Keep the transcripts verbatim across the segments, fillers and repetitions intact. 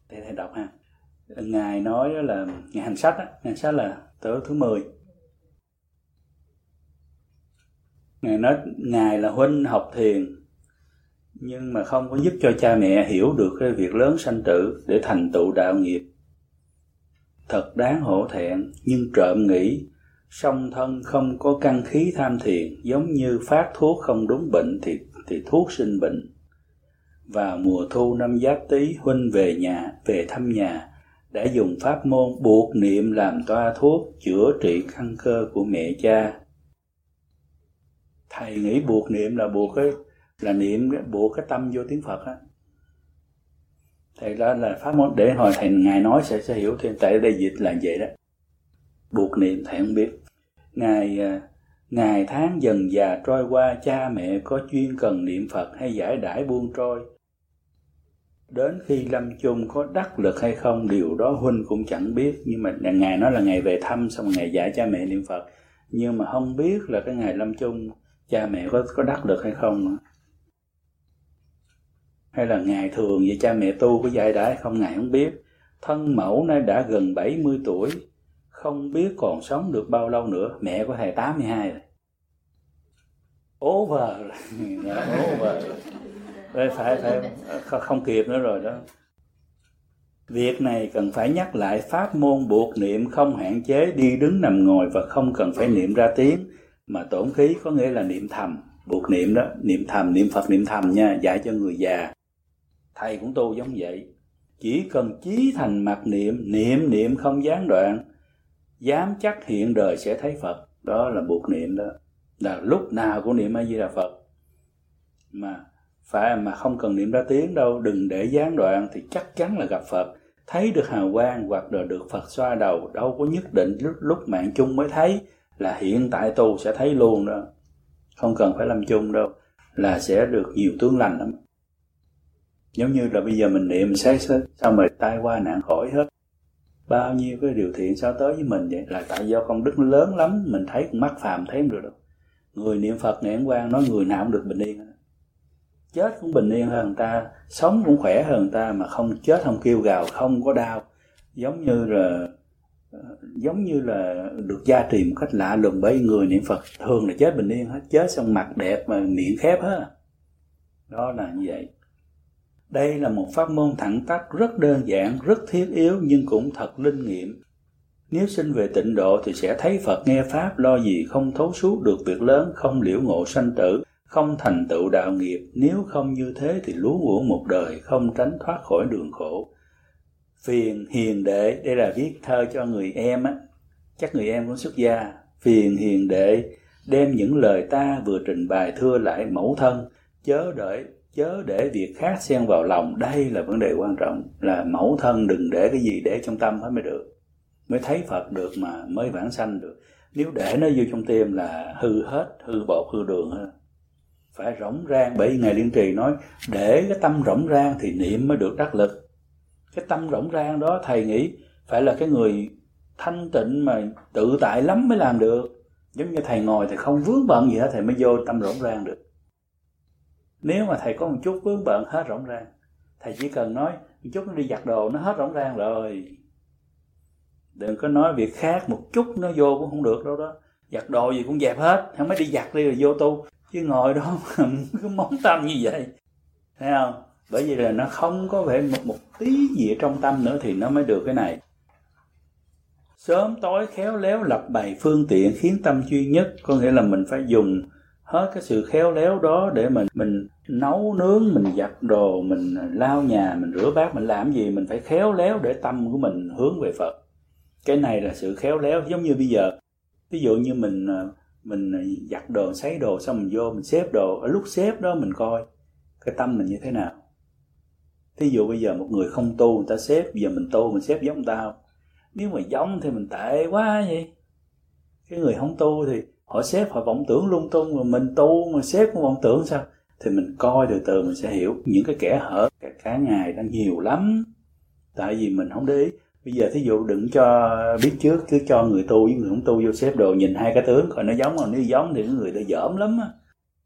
Thầy thầy đọc ha. Ngài nói đó là Ngài hành sách á, hành sách là tớ thứ mười. Ngài nói Ngài là huynh học thiền nhưng mà không có giúp cho cha mẹ hiểu được cái việc lớn sanh tử để thành tựu đạo nghiệp. Thật đáng hổ thẹn, nhưng trộm nghĩ song thân không có căn khí tham thiền, giống như phát thuốc không đúng bệnh thì thì thuốc sinh bệnh. Vào mùa thu năm Giáp Tý, huynh về nhà, về thăm nhà, đã dùng pháp môn buộc niệm làm toa thuốc chữa trị căn cơ của mẹ cha. Thầy nghĩ buộc niệm là buộc cái là niệm buộc cái tâm vô tiếng Phật á. Thầy đó là pháp môn để hồi thầy ngài nói sẽ sẽ hiểu thêm, tại đây dịch là vậy đó. Buộc niệm thầy không biết. Ngày ngày tháng dần già trôi qua, cha mẹ có chuyên cần niệm Phật hay giải đãi buông trôi. Đến khi lâm chung có đắc lực hay không, điều đó huynh cũng chẳng biết. Nhưng mà ngài nói là ngày về thăm xong ngày dạy cha mẹ niệm Phật, nhưng mà không biết là cái ngày lâm chung cha mẹ có có đắc lực hay không nữa. Hay là ngày thường vậy cha mẹ tu có dạy đãi không, ngài không biết. Thân mẫu nay đã gần bảy mươi tuổi, không biết còn sống được bao lâu nữa. Mẹ của thầy tám mươi hai rồi. Over rồi. Over rồi. Phải, phải, không kịp nữa rồi đó. Việc này cần phải nhắc lại pháp môn buộc niệm không hạn chế đi đứng nằm ngồi và không cần phải niệm ra tiếng, mà tổn khí có nghĩa là niệm thầm. Buộc niệm đó, niệm thầm, niệm Phật niệm thầm nha, dạy cho người già. Thầy cũng tu giống vậy. Chỉ cần chí thành mặc niệm, niệm niệm không gián đoạn, dám chắc hiện đời sẽ thấy Phật. Đó là buộc niệm đó. Là lúc nào cũng niệm A Di Đà Phật. Mà phải mà không cần niệm ra tiếng đâu, đừng để gián đoạn thì chắc chắn là gặp Phật. Thấy được hào quang hoặc là được Phật xoa đầu, đâu có nhất định lúc, lúc mạng chung mới thấy, là hiện tại tu sẽ thấy luôn đó. Không cần phải lâm chung đâu, là sẽ được nhiều tướng lành lắm. Giống như là bây giờ mình niệm mình xét sao mà tai qua nạn khỏi hết. Bao nhiêu cái điều thiện sao tới với mình vậy? Là tại do công đức nó lớn lắm, mình thấy con mắt phàm thấy không được đâu. Người niệm Phật niệm quang nói người nào cũng được bình yên. Chết cũng bình yên hơn người ta, sống cũng khỏe hơn người ta, mà không chết không kêu gào, không có đau. Giống như là giống như là được gia trì một cách lạ lùng, bởi người niệm Phật thường là chết bình yên hết, chết xong mặt đẹp mà miệng khép hết. Đó là như vậy. Đây là một pháp môn thẳng tắc rất đơn giản, rất thiết yếu nhưng cũng thật linh nghiệm. Nếu sinh về tịnh độ thì sẽ thấy Phật nghe Pháp, lo gì không thấu suốt được việc lớn, không liễu ngộ sanh tử, không thành tựu đạo nghiệp. Nếu không như thế thì luống uổng một đời, không tránh thoát khỏi đường khổ. Phiền hiền đệ, đây là viết thơ cho người em á, chắc người em cũng xuất gia. Phiền hiền đệ, đem những lời ta vừa trình bày thưa lại mẫu thân, chớ đợi chớ để việc khác xen vào lòng. Đây là vấn đề quan trọng, là mẫu thân đừng để cái gì để trong tâm hết mới được, mới thấy Phật được, mà mới vãng sanh được. Nếu để nó vô trong tim là hư hết, hư bột hư đường hết. Phải rỗng rang, bởi vì Ngài Liên Trì nói để cái tâm rỗng rang thì niệm mới được đắc lực. Cái tâm rỗng rang đó thầy nghĩ phải là cái người thanh tịnh mà tự tại lắm mới làm được. Giống như thầy ngồi thầy không vướng bận gì hết, thầy mới vô tâm rỗng rang được. Nếu mà thầy có một chút vướng bận hết rỗng rang, thầy chỉ cần nói một chút nó đi giặt đồ nó hết rỗng rang rồi. Đừng có nói việc khác một chút nó vô cũng không được đâu đó. Giặt đồ gì cũng dẹp hết, không mới đi giặt đi rồi vô tu. Chứ ngồi đó cái món tâm như vậy, thấy không? Bởi vì là nó không có vẻ một, một tí gì ở trong tâm nữa thì nó mới được cái này. Sớm tối khéo léo lập bày phương tiện khiến tâm duy nhất, có nghĩa là mình phải dùng hết cái sự khéo léo đó để mình mình nấu nướng, mình giặt đồ, mình lau nhà, mình rửa bát, mình làm gì mình phải khéo léo để tâm của mình hướng về Phật. Cái này là sự khéo léo. Giống như bây giờ, ví dụ như mình mình giặt đồ, sấy đồ xong mình vô mình xếp đồ, ở lúc xếp đó mình coi cái tâm mình như thế nào. Thí dụ bây giờ một người không tu người ta xếp, bây giờ mình tu mình xếp giống người ta không? Nếu mà giống thì mình tệ quá vậy. Cái người không tu thì họ xếp họ vọng tưởng lung tung, mà mình tu mà xếp cũng vọng tưởng sao? Thì mình coi từ từ mình sẽ hiểu. Những cái kẻ hở cả, cả ngày đang nhiều lắm, tại vì mình không để ý. Bây giờ thí dụ đừng cho biết trước, cứ cho người tu với người không tu vô xếp đồ, nhìn hai cái tướng coi nó giống không. Nếu giống thì cái người ta dởm lắm á.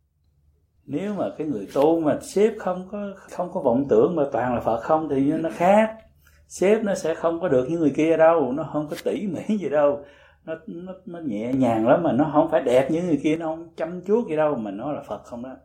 Nếu mà cái người tu mà xếp không có không có vọng tưởng mà toàn là Phật không thì nó khác. sếp nó sẽ không có được như người kia đâu, nó không có tỉ mỉ gì đâu, nó, nó, nó nhẹ nhàng lắm, mà nó không phải đẹp như người kia, nó không chăm chút gì đâu, mà nó là Phật không đó.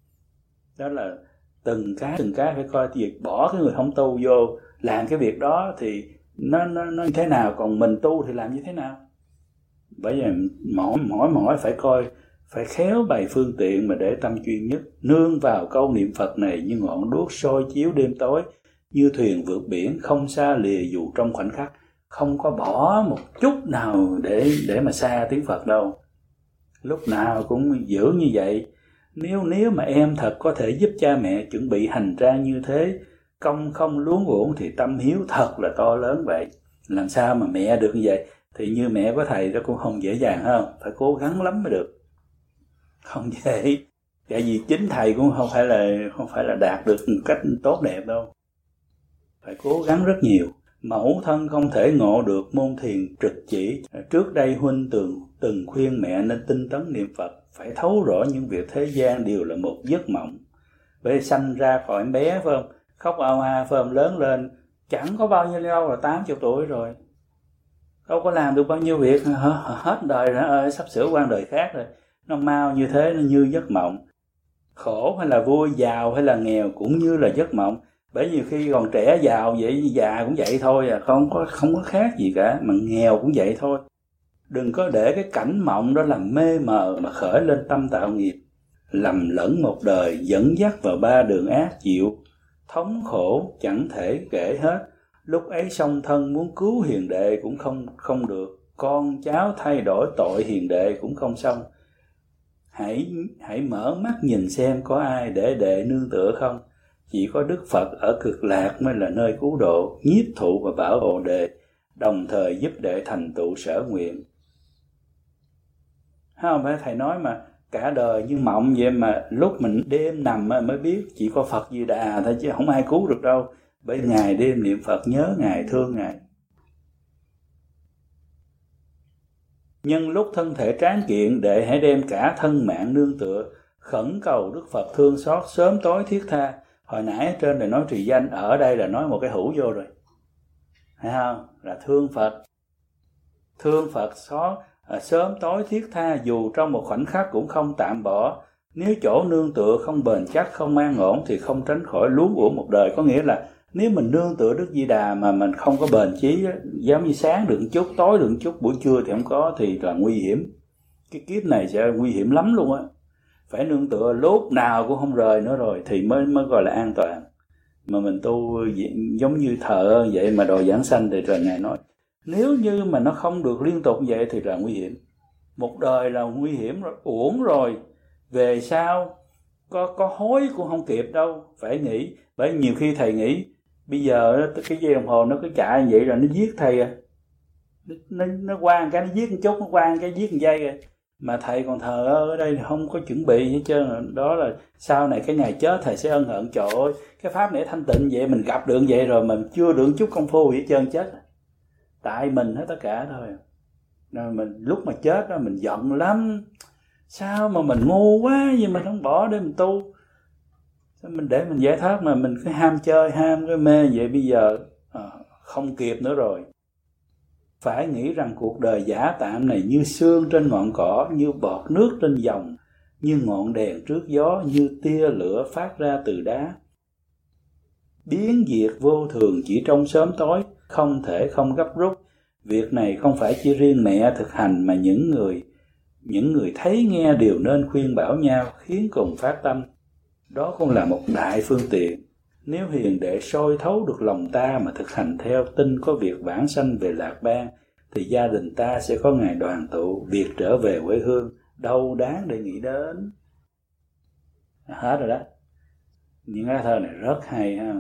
Đó là từng cái từng cái phải coi việc bỏ cái người không tu vô làm cái việc đó thì nó nó nó như thế nào, còn mình tu thì làm như thế nào. Bởi vì mỗi mỗi mỗi phải coi, phải khéo bày phương tiện mà để tâm chuyên nhất, nương vào câu niệm Phật này như ngọn đuốc soi chiếu đêm tối, như thuyền vượt biển không xa lìa dù trong khoảnh khắc, không có bỏ một chút nào để để mà xa tiếng Phật đâu, lúc nào cũng giữ như vậy. Nếu nếu mà em thật có thể giúp cha mẹ chuẩn bị hành trang như thế, công không luống uổng, thì tâm hiếu thật là to lớn vậy. Làm sao mà mẹ được như vậy? Thì như mẹ có thầy đó cũng không dễ dàng, không? Phải cố gắng lắm mới được. Không dễ. Tại vì chính thầy cũng không phải là không phải là đạt được một cách tốt đẹp đâu. Phải cố gắng rất nhiều. Mẫu thân không thể ngộ được môn thiền trực chỉ. Trước đây huynh từng từng khuyên mẹ nên tinh tấn niệm Phật, phải thấu rõ những việc thế gian đều là một giấc mộng. Bởi sanh ra khỏi bé phải không? Khóc ao a phải không? Lớn lên chẳng có bao nhiêu lâu là tám mươi tuổi rồi. Đâu có làm được bao nhiêu việc, hết đời rồi, sắp sửa qua đời khác rồi. Nó mau như thế, nó như giấc mộng. Khổ hay là vui, giàu hay là nghèo cũng như là giấc mộng. Bởi nhiều khi còn trẻ giàu vậy, già cũng vậy thôi à, không có không có khác gì cả, mà nghèo cũng vậy thôi. Đừng có để cái cảnh mộng đó làm mê mờ mà khởi lên tâm tạo nghiệp, lầm lẫn một đời dẫn dắt vào ba đường ác chịu, thống khổ chẳng thể kể hết. Lúc ấy song thân muốn cứu hiền đệ cũng không không được, con cháu thay đổi tội hiền đệ cũng không xong. Hãy hãy mở mắt nhìn xem có ai để đệ nương tựa không. Chỉ có Đức Phật ở Cực Lạc mới là nơi cứu độ, nhiếp thụ và bảo hộ đệ, đồng thời giúp đệ thành tựu sở nguyện. Không phải thầy nói mà cả đời như mộng vậy, mà lúc mình đêm nằm mới biết chỉ có Phật Di Đà thôi chứ không ai cứu được đâu. Bởi ngày đêm niệm Phật, nhớ Ngài, thương Ngài. Nhân lúc thân thể tráng kiện, đệ hãy đem cả thân mạng nương tựa, khẩn cầu Đức Phật thương xót, sớm tối thiết tha. Hồi nãy ở trên này nói trì danh, ở đây là nói một cái hữu vô rồi. Thấy không? Là thương Phật. Thương Phật xót, à, sớm tối thiết tha, dù trong một khoảnh khắc cũng không tạm bỏ. Nếu chỗ nương tựa không bền chắc, không an ổn thì không tránh khỏi luống uổng một đời. Có nghĩa là nếu mình nương tựa Đức Di Đà mà mình không có bền chí, giống như sáng được một chút, tối được một chút, buổi trưa thì không có, thì là nguy hiểm. Cái kiếp này sẽ nguy hiểm lắm luôn á. Phải nương tựa lúc nào cũng không rời nữa rồi thì mới mới gọi là an toàn. Mà mình tu giống như thợ vậy mà đòi giảng sanh thì trời Ngài nói, nếu như mà nó không được liên tục vậy thì là nguy hiểm. Một đời là nguy hiểm rồi, uổng rồi. Về sau có có hối cũng không kịp đâu, phải nghĩ. Bởi nhiều khi thầy nghĩ bây giờ cái dây đồng hồ nó cứ chạy như vậy rồi nó giết thầy à. Nó nó qua cái nó giết một chút, nó qua cái giết một giây à. Mà thầy còn thờ ở đây không có chuẩn bị hết trơn. Đó là sau này cái ngày chết thầy sẽ ân hận, trời ơi cái pháp này thanh tịnh vậy, mình gặp được vậy rồi mình chưa được chút công phu gì hết trơn, chết. Tại mình hết tất cả thôi. Rồi mình lúc mà chết đó mình giận lắm. Sao mà mình ngu quá vậy, mình không bỏ để mình tu. Sao mình để mình giải thoát mà mình cứ ham chơi, ham cái mê vậy, bây giờ à, không kịp nữa rồi. Phải nghĩ rằng cuộc đời giả tạm này như sương trên ngọn cỏ, như bọt nước trên dòng, như ngọn đèn trước gió, như tia lửa phát ra từ đá. Biến diệt vô thường chỉ trong sớm tối, không thể không gấp rút. Việc này không phải chỉ riêng mẹ thực hành mà những người những người thấy nghe đều nên khuyên bảo nhau, khiến cùng phát tâm. Đó cũng là một đại phương tiện. Nếu hiền đệ soi thấu được lòng ta mà thực hành theo, tin có việc vãng sanh về Lạc Bang, thì gia đình ta sẽ có ngày đoàn tụ, việc trở về quê hương, đâu đáng để nghĩ đến. Hết rồi đó. Những cái thơ này rất hay ha.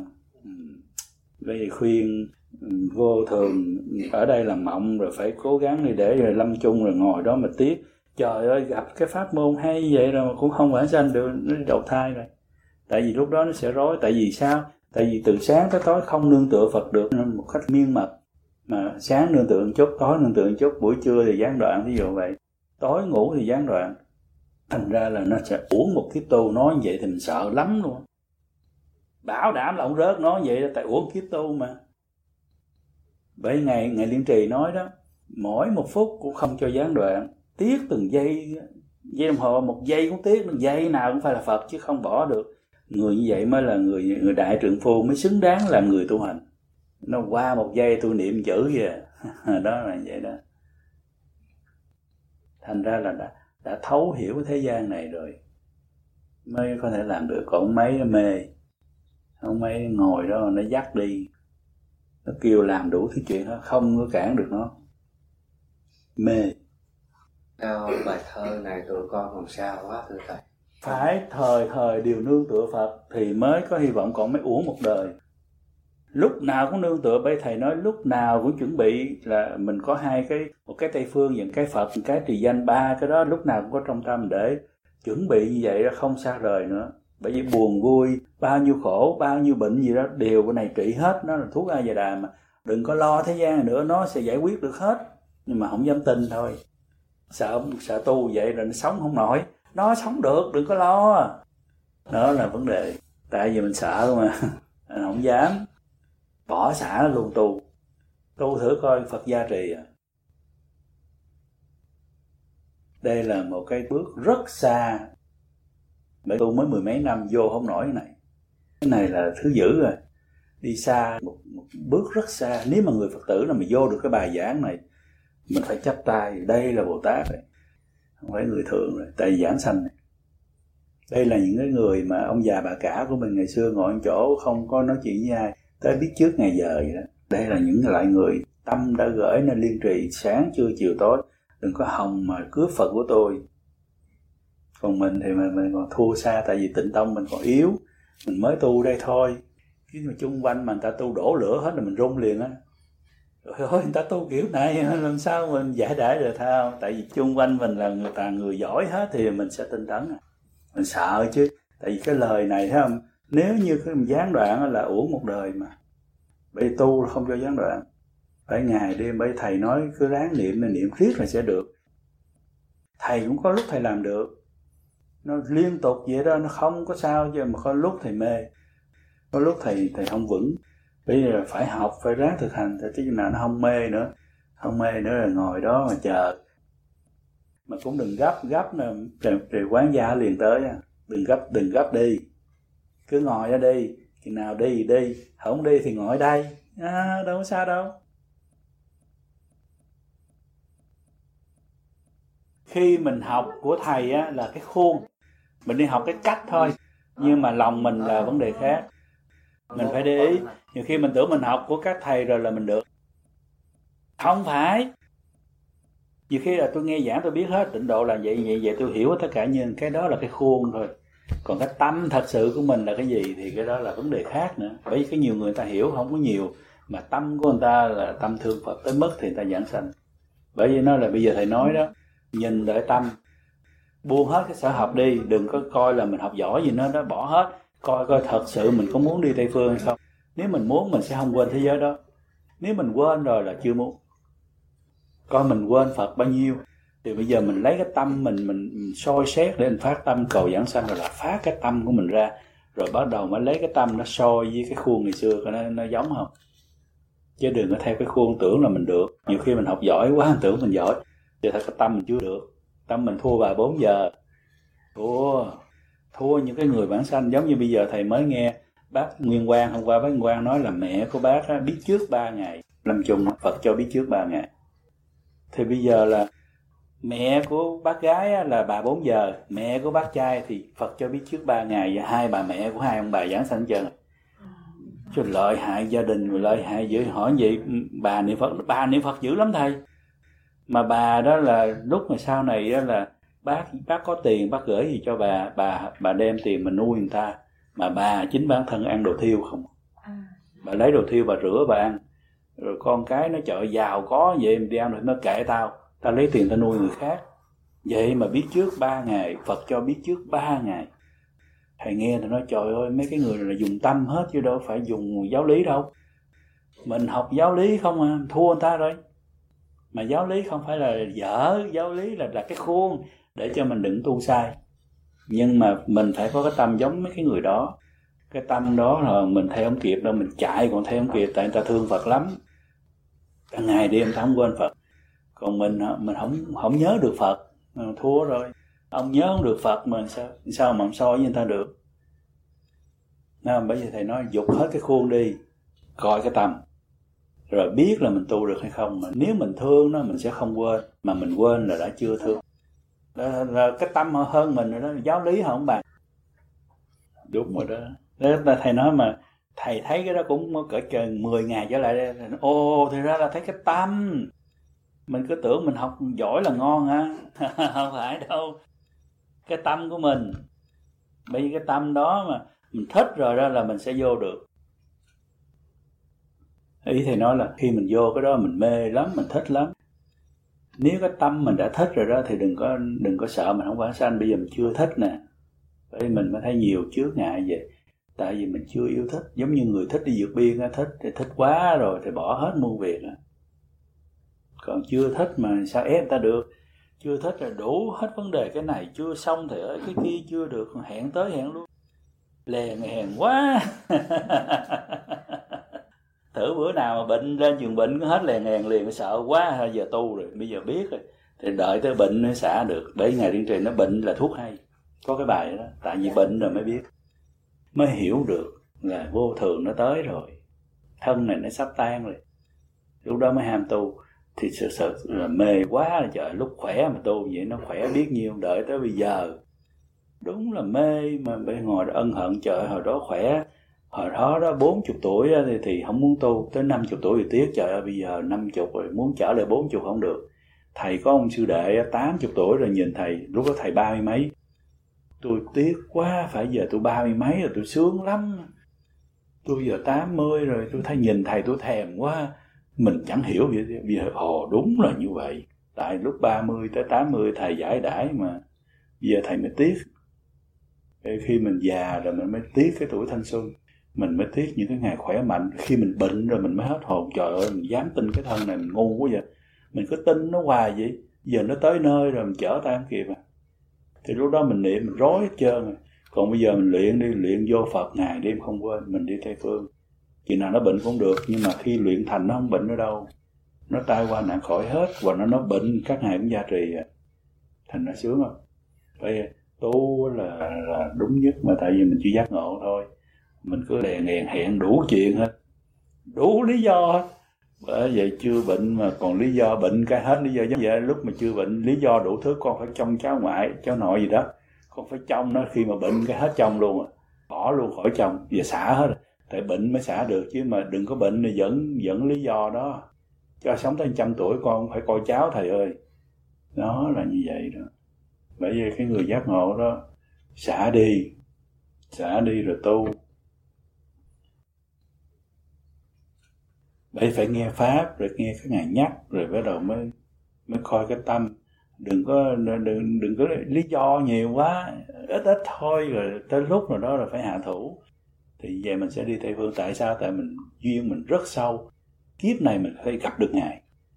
Bây giờ khuyên vô thường ở đây là mộng, rồi phải cố gắng đi để rồi lâm chung rồi ngồi đó mà tiếc. Trời ơi, gặp cái pháp môn hay vậy rồi mà cũng không vãng sanh được, nó đi đầu thai rồi. Tại vì lúc đó nó sẽ rối. Tại vì sao? Tại vì từ sáng tới tối không nương tựa Phật được một cách miên mật. Mà sáng nương tựa một chút, tối nương tựa một chút, buổi trưa thì gián đoạn, ví dụ vậy. Tối ngủ thì gián đoạn. Thành ra là nó sẽ uổng một kiếp tu. Nói như vậy thì mình sợ lắm luôn. Bảo đảm là ông rớt nói vậy là tại uổng kiếp tu mà. Bởi ngày ngày Liên Trì nói đó, mỗi một phút cũng không cho gián đoạn, tiếc từng giây, giây đồng hồ một giây cũng tiếc, từng giây nào cũng phải là Phật chứ không bỏ được. Người như vậy mới là người người đại trượng phu, mới xứng đáng làm người tu hành. Nó qua một giây tôi niệm chữ vậy, đó là vậy đó. Thành ra là đã, đã thấu hiểu cái thế gian này rồi mới có thể làm được. Còn mấy nó mê, ông mấy ngồi đó nó dắt đi, nó kêu làm đủ thứ chuyện đó, không có cản được nó. Mê. Theo bài thơ này tụi con làm sao quá thưa thầy? Phải thời thời đều nương tựa Phật thì mới có hy vọng, còn mới uổng một đời. Lúc nào cũng nương tựa, bởi thầy nói lúc nào cũng chuẩn bị là mình có hai cái, một cái Tây Phương và cái Phật, một cái trì danh, ba cái đó lúc nào cũng có trong tâm để chuẩn bị như vậy, không xa rời nữa. Bởi vì buồn vui, bao nhiêu khổ, bao nhiêu bệnh gì đó đều cái này trị hết, nó là thuốc A Di Đà mà. Đừng có lo thế gian nữa, nó sẽ giải quyết được hết. Nhưng mà không dám tin thôi. Sợ sợ tu vậy rồi nó sống không nổi. Nó sống được, đừng có lo. Đó là vấn đề. Tại vì mình sợ mà, không dám. Bỏ xả luôn tu. Tu thử coi Phật gia trì à. Đây là một cái bước rất xa. Bởi tu mới mười mấy năm vô không nổi cái này. Cái này là thứ dữ rồi. Đi xa, một, một bước rất xa. Nếu mà người Phật tử nào mà vô được cái bài giảng này, mình phải chắp tay. Đây là Bồ Tát rồi, không phải người thường rồi. Tại giảng sanh này. Đây là những cái người mà ông già bà cả của mình ngày xưa ngồi ở chỗ không có nói chuyện với ai, tới biết trước ngày giờ vậy đó. Đây là những loại người tâm đã gửi nên Liên Trì sáng trưa chiều tối. Đừng có hòng mà cướp Phật của tôi. Còn mình thì mình, mình còn thua xa, tại vì tịnh tông mình còn yếu, mình mới tu đây thôi. Chứ mà chung quanh mà người ta tu đổ lửa hết là mình run liền á. Rồi ơi, người ta tu kiểu này làm sao mình giải đãi được thao? Tại vì chung quanh mình là người ta người giỏi hết thì mình sẽ tinh tấn. Mình sợ chứ, tại vì cái lời này thấy không? Nếu như cái gián đoạn là uổng một đời mà. Bởi vì tu không cho gián đoạn. Phải ngày đêm, bởi thầy nói cứ ráng niệm, niệm riết là sẽ được. Thầy cũng có lúc thầy làm được. Nó liên tục vậy đó, nó không có sao chứ, mà có lúc thầy mê. Có lúc thầy thầy không vững. Bây giờ phải học, phải ráng thực hành, thì chứ nào nó không mê nữa. Không mê nữa là ngồi đó mà chờ. Mà cũng đừng gấp, gấp nè, rồi quán gia liền tới. Đừng gấp, đừng gấp đi. Cứ ngồi ở đi, khi nào đi đi, không đi thì ngồi ở đây. À, đâu có sao đâu. Khi mình học của thầy á, là cái khuôn, mình đi học cái cách thôi, nhưng mà lòng mình là vấn đề khác. Mình phải để ý. Nhiều khi mình tưởng mình học của các thầy rồi là mình được. Không phải. Nhiều khi là tôi nghe giảng tôi biết hết tịnh độ là vậy vậy vậy, tôi hiểu tất cả, nhưng cái đó là cái khuôn thôi. Còn cái tâm thật sự của mình là cái gì thì cái đó là vấn đề khác nữa. Bởi vì cái nhiều người ta hiểu không có nhiều, mà tâm của người ta là tâm thương Phật tới mức thì người ta giảng sanh. Bởi vì nó là bây giờ thầy nói đó, nhìn đợi tâm, buông hết cái sở học đi, đừng có coi là mình học giỏi gì nó đó, bỏ hết, coi coi thật sự mình có muốn đi Tây Phương hay không. Nếu mình muốn mình sẽ không quên thế giới đó. Nếu mình quên rồi là chưa muốn. Coi mình quên Phật bao nhiêu thì bây giờ mình lấy cái tâm mình mình, mình soi xét để mình phát tâm cầu giảng sanh, rồi là phát cái tâm của mình ra, rồi bắt đầu mới lấy cái tâm nó soi với cái khuôn ngày xưa coi nó, nó giống không. Chứ đừng có theo cái khuôn tưởng là mình được. Nhiều khi mình học giỏi quá, tưởng mình giỏi, thì thật cái tâm mình chưa được. Tâm mình thua bà bốn giờ, thua thua những cái người bản sanh. Giống như bây giờ thầy mới nghe bác Nguyên Quang, hôm qua bác Nguyên Quang nói là mẹ của bác á, biết trước ba ngày lâm chung, Phật cho biết trước ba ngày. Thì bây giờ là mẹ của bác gái á, là bà bốn giờ, mẹ của bác trai thì Phật cho biết trước ba ngày, và hai bà mẹ của hai ông bà giảng sanh trơn. Chứ lợi hại gia đình, lợi hại dữ. Hỏi vậy bà niệm Phật, bà niệm Phật dữ lắm thầy. Mà bà đó là lúc mà sau này đó là bác bác có tiền bác gửi gì cho bà, bà bà đem tiền mà nuôi người ta, mà bà chính bản thân ăn đồ thiêu không. Bà lấy đồ thiêu bà rửa bà ăn, rồi con cái nó chợ giàu có vậy mình đi ăn rồi nó kệ tao, tao lấy tiền tao nuôi người khác. Vậy mà biết trước ba ngày, Phật cho biết trước ba ngày. Thầy nghe thì nói trời ơi, mấy cái người này là dùng tâm hết chứ đâu phải dùng giáo lý đâu. Mình học giáo lý không à, thua người ta rồi. Mà giáo lý không phải là dở, giáo lý là, là cái khuôn để cho mình đừng tu sai. Nhưng mà mình phải có cái tâm giống mấy cái người đó. Cái tâm đó là mình theo không kịp đâu, mình chạy còn theo không kịp, tại người ta thương Phật lắm. cả ngày đêm ta không quên Phật. Còn mình mình không không nhớ được Phật, mình thua rồi. Ông nhớ không được Phật mà sao sao mà so với người ta được. Nên bây giờ thầy nói dục hết cái khuôn đi, coi cái tâm, rồi biết là mình tu được hay không. Mà nếu mình thương nó mình sẽ không quên, mà mình quên là đã chưa thương. Đó, là cái tâm họ hơn mình rồi đó, giáo lý họ không bằng. Đúng rồi đó. Đó là thầy nói mà thầy thấy cái đó cũng cỡ chừng mười ngày trở lại đây. Ồ, thì ra là thấy cái tâm. Mình cứ tưởng mình học giỏi là ngon hả? Không phải đâu. Cái tâm của mình. Bởi vì cái tâm đó mà mình thích rồi đó là mình sẽ vô được. Ý thầy nói là khi mình vô cái đó mình mê lắm, mình thích lắm. Nếu cái tâm mình đã thích rồi đó thì đừng có đừng có sợ mình không vãng sanh. Bây giờ mình chưa thích nè. Bởi vì mình mới thấy nhiều chướng ngại vậy. Tại vì mình chưa yêu thích. Giống như người thích đi vượt biên, thích thì thích quá rồi thì bỏ hết muôn việc. Còn chưa thích mà sao ép ta được. Chưa thích là đủ hết vấn đề. Cái này chưa xong thì ở cái kia chưa được. Hẹn tới hẹn luôn. Lè ngèn quá. Thử bữa nào mà bệnh lên giường bệnh có hết lè ngèn liền, sợ quá, giờ tu rồi, bây giờ biết rồi. Thì đợi tới bệnh mới xả được. Bởi ngày Điển Trì nó bệnh là thuốc hay. Có cái bài đó. Tại vì bệnh rồi mới biết. Mới hiểu được là vô thường nó tới rồi. Thân này nó sắp tan rồi. Lúc đó mới ham tu. Thì sự sự là mê quá là trời, lúc khỏe mà tu vậy nó khỏe biết nhiêu, đợi tới bây giờ. Đúng là mê mà bây ngồi ân hận trời hồi đó khỏe. Hồi đó đó bốn mươi tuổi thì, thì không muốn tu. Tới năm mươi tuổi thì tiếc trời ơi bây giờ năm mươi rồi muốn trở lại bốn mươi không được. Thầy có ông sư đệ tám mươi tuổi rồi nhìn thầy, lúc đó thầy ba mươi mấy. Tôi tiếc quá, phải giờ tôi ba mươi mấy rồi tôi sướng lắm. Tôi giờ tám mươi rồi tôi thấy nhìn thầy tôi thèm quá. Mình chẳng hiểu vậy. Bây giờ ồ đúng là như vậy. Tại lúc ba mươi tới tám mươi thầy giải đãi mà. Bây giờ thầy mới tiếc. Khi mình già rồi mình mới tiếc cái tuổi thanh xuân. Mình mới tiếc những cái ngày khỏe mạnh. Khi mình bệnh rồi mình mới hết hồn. Trời ơi mình dám tin cái thân này mình ngu quá vậy. Mình cứ tin nó hoài vậy. Giờ nó tới nơi rồi mình chở ta không kịp à. Thì lúc đó mình niệm mình rối hết trơn rồi. Còn bây giờ mình luyện đi, luyện vô Phật ngày đêm không quên. Mình đi Tây Phương. Chừng nào nó bệnh cũng được. Nhưng mà khi luyện thành nó không bệnh nữa đâu. Nó tai qua nạn khỏi hết. Và nó nó bệnh các ngày cũng gia trì. Thành nó sướng không? Vậy tu là, là đúng nhất. Mà tại vì mình chưa giác ngộ thôi. Mình cứ đè nghèn hẹn đủ chuyện hết. Đủ lý do hết. Bởi vậy chưa bệnh mà còn lý do bệnh cái hết lý do. Giống vậy lúc mà chưa bệnh lý do đủ thứ. Con phải trông cháu ngoại, cháu nội gì đó. Con phải trông nó, khi mà bệnh cái hết trông luôn. Bỏ luôn khỏi trông. Giờ xả hết. Tại bệnh mới xả được chứ mà đừng có bệnh thì dẫn, dẫn lý do đó. Cho sống tới trăm tuổi con phải coi cháu thầy ơi. Đó là như vậy đó. Bởi vì cái người giác ngộ đó xả đi. Xả đi rồi tu. Bởi phải nghe Pháp, rồi nghe cái Ngài nhắc, rồi bắt đầu mới mới coi cái tâm. Đừng có đừng, đừng có lý do nhiều quá, ít ít thôi, rồi tới lúc nào đó là phải hạ thủ. Thì về mình sẽ đi Tây Phương. Tại sao? Tại mình duyên mình rất sâu. Kiếp này mình phải gặp được Ngài.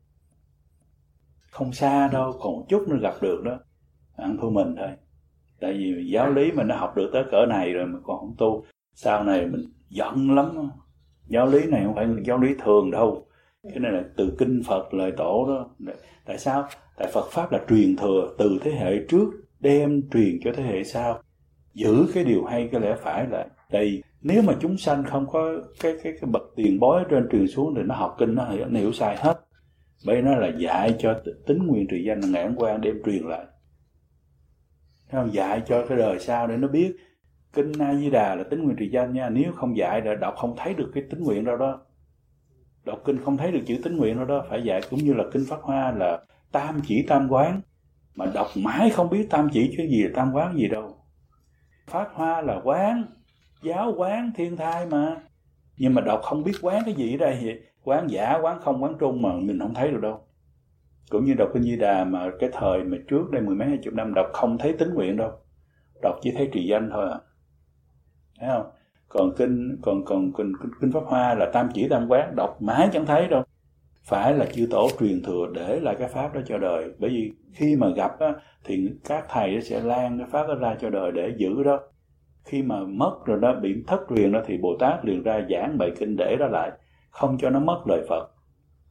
Không xa đâu, còn một chút nữa gặp được đó. Ăn thua mình thôi. Tại vì giáo lý mình đã học được tới cỡ này rồi mà còn không tu. Sau này mình giận lắm. Giáo lý này không phải giáo lý thường đâu. Cái này là từ kinh Phật lời tổ đó. Tại sao? Tại Phật Pháp là truyền thừa từ thế hệ trước đem truyền cho thế hệ sau. Giữ cái điều hay, cái lẽ phải lại. Tại nếu mà chúng sanh không có cái cái cái bậc tiền bối trên truyền xuống thì nó học kinh nó hiểu, nó hiểu sai hết. Bởi nó là dạy cho tính nguyên trì danh là Ngài Ấn Quang đem truyền lại. Không dạy cho cái đời sau để nó biết kinh A Di Đà là tính nguyện trì danh nha. Nếu không dạy là đọc không thấy được cái tính nguyện đâu đó. Đọc kinh không thấy được chữ tính nguyện đâu đó. Phải dạy cũng như là kinh Pháp Hoa là tam chỉ tam quán. Mà đọc mãi không biết tam chỉ chứ gì là tam quán gì đâu. Pháp Hoa là quán, giáo quán, thiên thai mà. Nhưng mà đọc không biết quán cái gì ở đây vậy. Quán giả, quán không, quán trung mà mình không thấy được đâu. Cũng như đọc kinh Di Đà mà cái thời mà trước đây mười mấy hai chục năm đọc không thấy tính nguyện đâu. Đọc chỉ thấy trì danh thôi à. Thấy không? Còn kinh còn còn kinh, kinh, kinh Pháp Hoa là tam chỉ tam quán, đọc mãi chẳng thấy đâu. Phải là chư tổ truyền thừa để lại cái pháp đó cho đời. Bởi vì khi mà gặp á, thì các thầy sẽ lan cái pháp đó ra cho đời để giữ đó. Khi mà mất rồi đó, bị thất truyền đó thì Bồ Tát liền ra giảng bài kinh để đó lại, không cho nó mất lời Phật.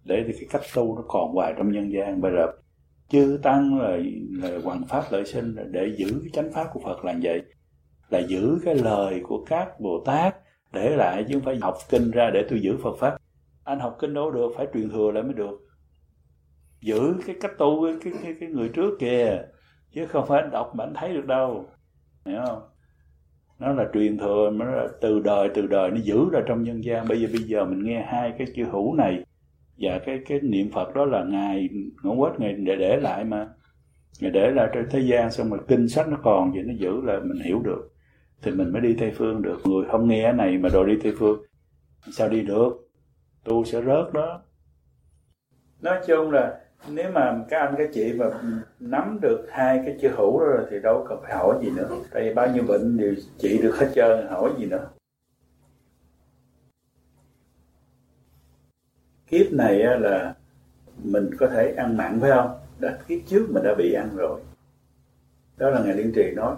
để thì cái cách tu nó còn hoài trong nhân gian. Bây giờ chư tăng là, là hoằng pháp lợi sinh, để giữ cái chánh pháp của Phật là vậy, là giữ cái lời của các Bồ Tát để lại, chứ không phải học kinh ra để tôi giữ Phật pháp. Anh học kinh đâu được, phải truyền thừa lại mới được. Giữ cái cách tu cái cái cái, cái người trước kìa, chứ không phải đọc mà anh thấy được đâu, hiểu không? Nó là truyền thừa, nó là từ đời từ đời nó giữ ra trong nhân gian. Bây giờ bây giờ mình nghe hai cái chữ hữu này và cái cái niệm Phật đó là ngài Ngũ Quết ngài để để lại mà, ngài để lại trên thế gian, xong rồi kinh sách nó còn vậy, nó giữ là mình hiểu được thì mình mới đi Tây phương được. Người không nghe cái này mà đòi đi Tây phương sao đi được, tu sẽ rớt đó. Nói chung là nếu mà các anh các chị mà nắm được hai cái chữ hữu đó rồi thì đâu cần phải hỏi gì nữa, tại vì bao nhiêu bệnh đều trị được hết trơn, hỏi gì nữa. Kiếp này là mình có thể ăn mặn phải không? Đã kiếp trước mình đã bị ăn rồi. Đó là Ngài Liên Trì nói.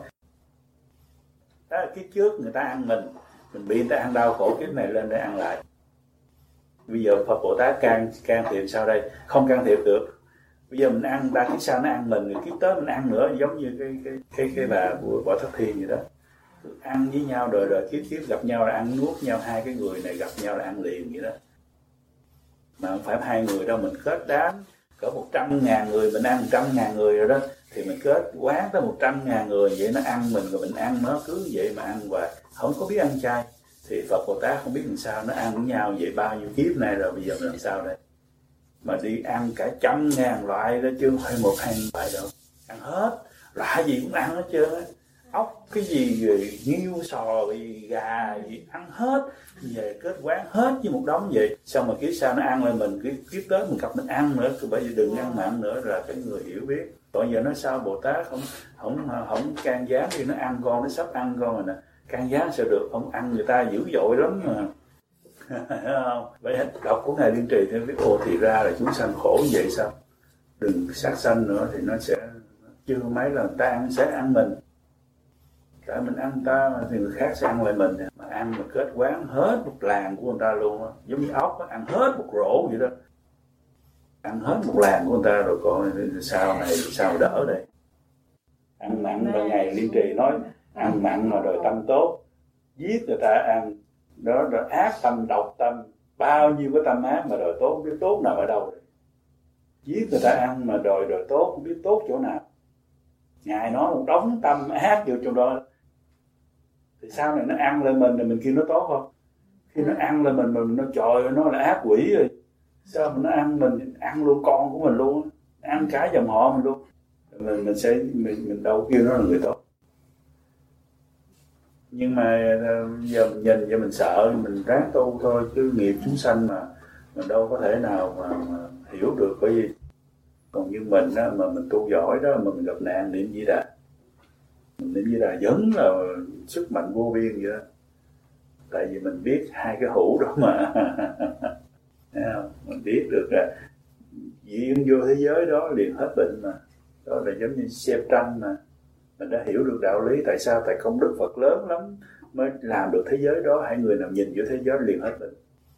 Đó là kiếp trước người ta ăn mình, mình bị người ta ăn đau khổ, kiếp này lên để ăn lại. Bây giờ Phật Bồ Tát can can thiệp sao đây? Không can thiệp được. Bây giờ mình ăn, ba kiếp sau nó ăn mình, rồi kiếp tới mình ăn nữa, giống như cái cái cái cái bà của Võ Thất Thiên vậy đó. Ăn với nhau đời đời kiếp kiếp gặp nhau là ăn nuốt nhau, hai cái người này gặp nhau là ăn liền vậy đó. Mà không phải hai người đâu, mình kết đám cỡ một trăm ngàn người, mình ăn một trăm ngàn người rồi đó, thì mình kết quán tới một trăm ngàn người vậy, nó ăn mình rồi mình ăn nó, cứ vậy mà ăn hoài, không có biết ăn chay. Thì Phật Bồ Tát không biết làm sao, nó ăn với nhau vậy bao nhiêu kiếp này rồi, bây giờ mình làm sao đây? Mà đi ăn cả trăm ngàn loại đó chứ không phải một hai loại đâu, ăn hết, loại gì cũng ăn hết trơn á. Ốc cái gì rồi nghiêu sò gì gà gì ăn hết, về kết quán hết với một đống vậy. Xong mà kiếp sau nó ăn lên mình, cái kiếp tới mình gặp mình ăn nữa, bởi vì đừng ăn mặn nữa là cái người hiểu biết. Còn giờ nó sao Bồ Tát không không không can gián khi nó ăn con, nó sắp ăn con rồi nè, can gián sao được, không ăn người ta dữ dội lắm mà. Không? Vậy hết đọc của Ngài Liên Trì thì biết ô thì ra là chúng sanh khổ như vậy sao? Đừng sát sanh nữa thì nó sẽ chưa mấy lần ta ăn sẽ ăn mình. Tại mình ăn ta thì người khác sẽ ăn lại mình, mà ăn mà kết quán hết một làng của người ta luôn á, giống như ốc á, ăn hết một rổ vậy đó, ăn hết một làng của người ta rồi, còn sao này sao mà đỡ đây? Ăn mặn và Ngài Liên Trì nói ăn mặn mà đòi tâm tốt, giết người ta ăn đó là ác tâm độc tâm, bao nhiêu cái tâm ác mà đòi tốt, không biết tốt nào ở đâu rồi. Giết người ta ăn mà đòi đòi tốt, không biết tốt chỗ nào. Ngài nói một đống tâm ác vô trong đó, thì sau này nó ăn lên mình thì mình kêu nó tốt không? Khi nó ăn lên mình mình nó trời nó là ác quỷ rồi, sao mà nó ăn mình, ăn luôn con của mình luôn, ăn cả dòng họ mình luôn, mình mình sẽ mình mình đâu kêu nó là người tốt. Nhưng mà giờ mình nhìn giờ mình sợ, mình ráng tu thôi, chứ nghiệp chúng sanh mà mình đâu có thể nào mà, mà hiểu được. Bởi vì còn như mình đó, mà mình tu giỏi đó mà mình gặp nạn niệm Di Đà, mình niệm Di Đà vẫn là sức mạnh vô biên vậy đó. Tại vì mình biết hai cái hữu đó mà mình biết được là duyên vô thế giới đó liền hết bệnh mà. Đó là giống như xem tranh mà mình đã hiểu được đạo lý. Tại sao? Tại công đức Phật lớn lắm mới làm được thế giới đó. Hai người nào nhìn vô thế giới liền hết bệnh.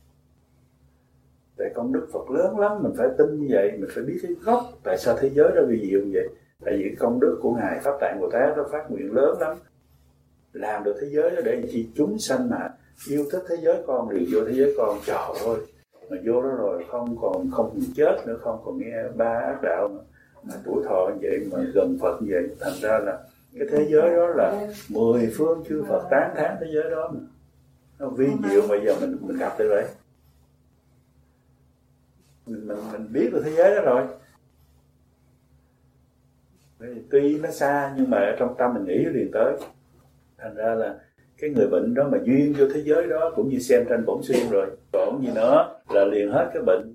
Tại công đức Phật lớn lắm, mình phải tin như vậy, mình phải biết cái gốc tại sao thế giới đó bị diệu như vậy. Tại vì công đức của Ngài Pháp Tạng Bồ Tát nó phát nguyện lớn lắm, làm được thế giới đó để chỉ chúng sanh mà yêu thích thế giới con, liền vô thế giới con. Trời ơi, mà vô đó rồi không còn không chết nữa, không còn nghe ba ác đạo nữa, mà tuổi thọ như vậy, mà gần Phật như vậy. Thành ra là cái thế giới đó là mười phương chư Phật tán thán thế giới đó mà. Nó vi diệu mà giờ mình mình gặp được đấy. Mình, mình, mình biết được thế giới đó rồi. Tuy nó xa nhưng mà trong tâm mình nghĩ liền tới. Thành ra là cái người bệnh đó mà duyên vô thế giới đó cũng như xem tranh bổng xuyên rồi. Còn gì nữa là liền hết cái bệnh.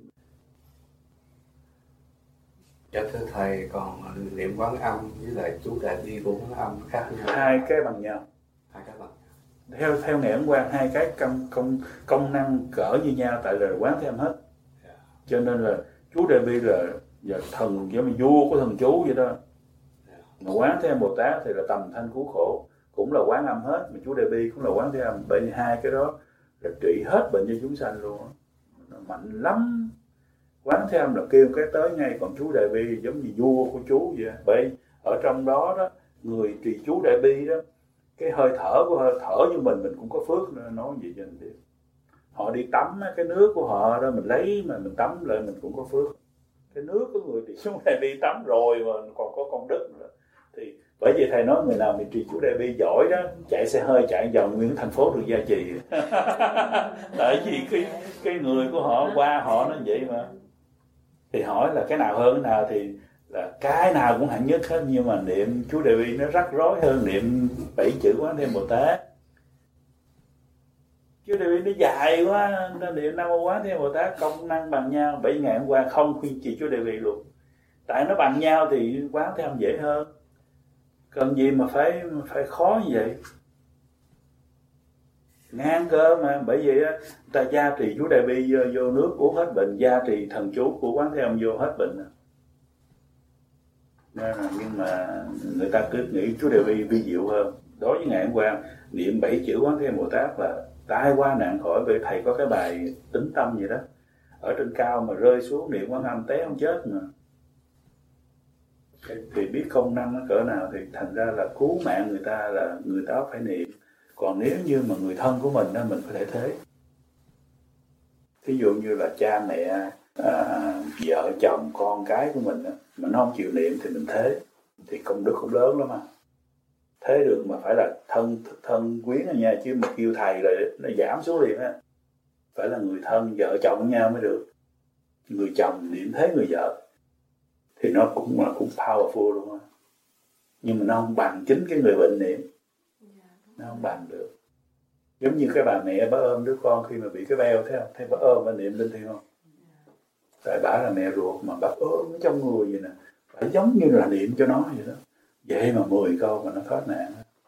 Dạ thưa Thầy, còn niệm Quán Âm với lại chú Đại Bi của Quán Âm khác nhau? Hai cái bằng nhau. Hai cái bằng nhau. Theo, theo Ngài Ấn Quang, hai cái công, công, công năng cỡ như nhau, tại là Quán Thế Âm hết. Yeah. Cho nên là chú Đại Bi là giờ thần giống như vua của thần chú vậy đó. Yeah. Mà Quán Thế Âm Bồ Tát thì là tầm thanh cứu khổ, cũng là Quán Âm hết, mà chú Đại Bi cũng là Quán Thế Âm. Bởi vì hai cái đó là trị hết bệnh cho chúng sanh luôn. Nó mạnh lắm. Quán Thế Âm là kêu cái tới ngay, còn chú Đại Bi giống như vua của chú vậy. Vậy ở trong đó đó, người trì chú Đại Bi đó, cái hơi thở của hơi thở như mình, mình cũng có phước nữa, nói gì cho anh biết. Họ đi tắm cái nước của họ đó, mình lấy mà mình tắm lại mình cũng có phước. Cái nước của người trì chú Đại Bi tắm rồi mà còn có công đức nữa. Thì bởi vì thầy nói người nào mình trì chú Đại Bi giỏi đó, chạy xe hơi chạy vòng nguyên thành phố được gia trì. Tại vì cái cái người của họ qua họ nó vậy mà. Thì hỏi là cái nào hơn cái nào, thì là cái nào cũng hạng nhất hết, nhưng mà niệm chú Đại Bi nó rắc rối hơn niệm bảy chữ Quán Thế Bồ Tát. Chú Đại Bi nó dài quá, nó niệm Nam Mô Quán Thế Bồ Tát công năng bằng nhau. Bảy ngày hôm qua không khuyên trì chú Đại Bi luôn, tại nó bằng nhau thì Quán Thế Âm dễ hơn. Cần gì mà phải phải khó như vậy, ngang cơ mà. Bởi vì á, ta gia trì chú Đại Bi vô, vô nước uống hết bệnh, gia trì thần chú của Quán Thế Âm vô hết bệnh. Nên là, nhưng mà người ta cứ nghĩ chú Đại Bi vi diệu hơn. Đối với ngày hôm qua niệm bảy chữ Quán Thế Bồ Tát là tai qua nạn khỏi. Bởi thầy có cái bài tính tâm gì đó, ở trên cao mà rơi xuống niệm Quán Âm té không chết mà. Thì biết công năng nó cỡ nào, thì thành ra là cứu mạng người ta là người ta phải niệm. Còn nếu như mà người thân của mình đó, mình có thể thế. Thí dụ như là cha mẹ, à, vợ chồng con cái của mình đó, mà nó không chịu niệm thì mình thế, thì công đức cũng lớn lắm mà. Thế được mà phải là thân thân quyến rồi nha, chứ mà kêu thầy là nó giảm xuống liền á. Phải là người thân vợ chồng với nhau mới được. Người chồng niệm thế người vợ thì nó cũng là cũng powerful luôn á. Nhưng mà nó không bằng chính cái người bệnh niệm. Nó không bằng được. Giống như cái bà mẹ bà ôm đứa con khi mà bị cái beo, thấy không? Thấy bà ôm bà niệm linh thiêng không? Tại bà là mẹ ruột mà bà ôm nó trong người vậy nè, phải giống như là niệm cho nó vậy đó. Vậy mà mười câu mà nó thoát nạn.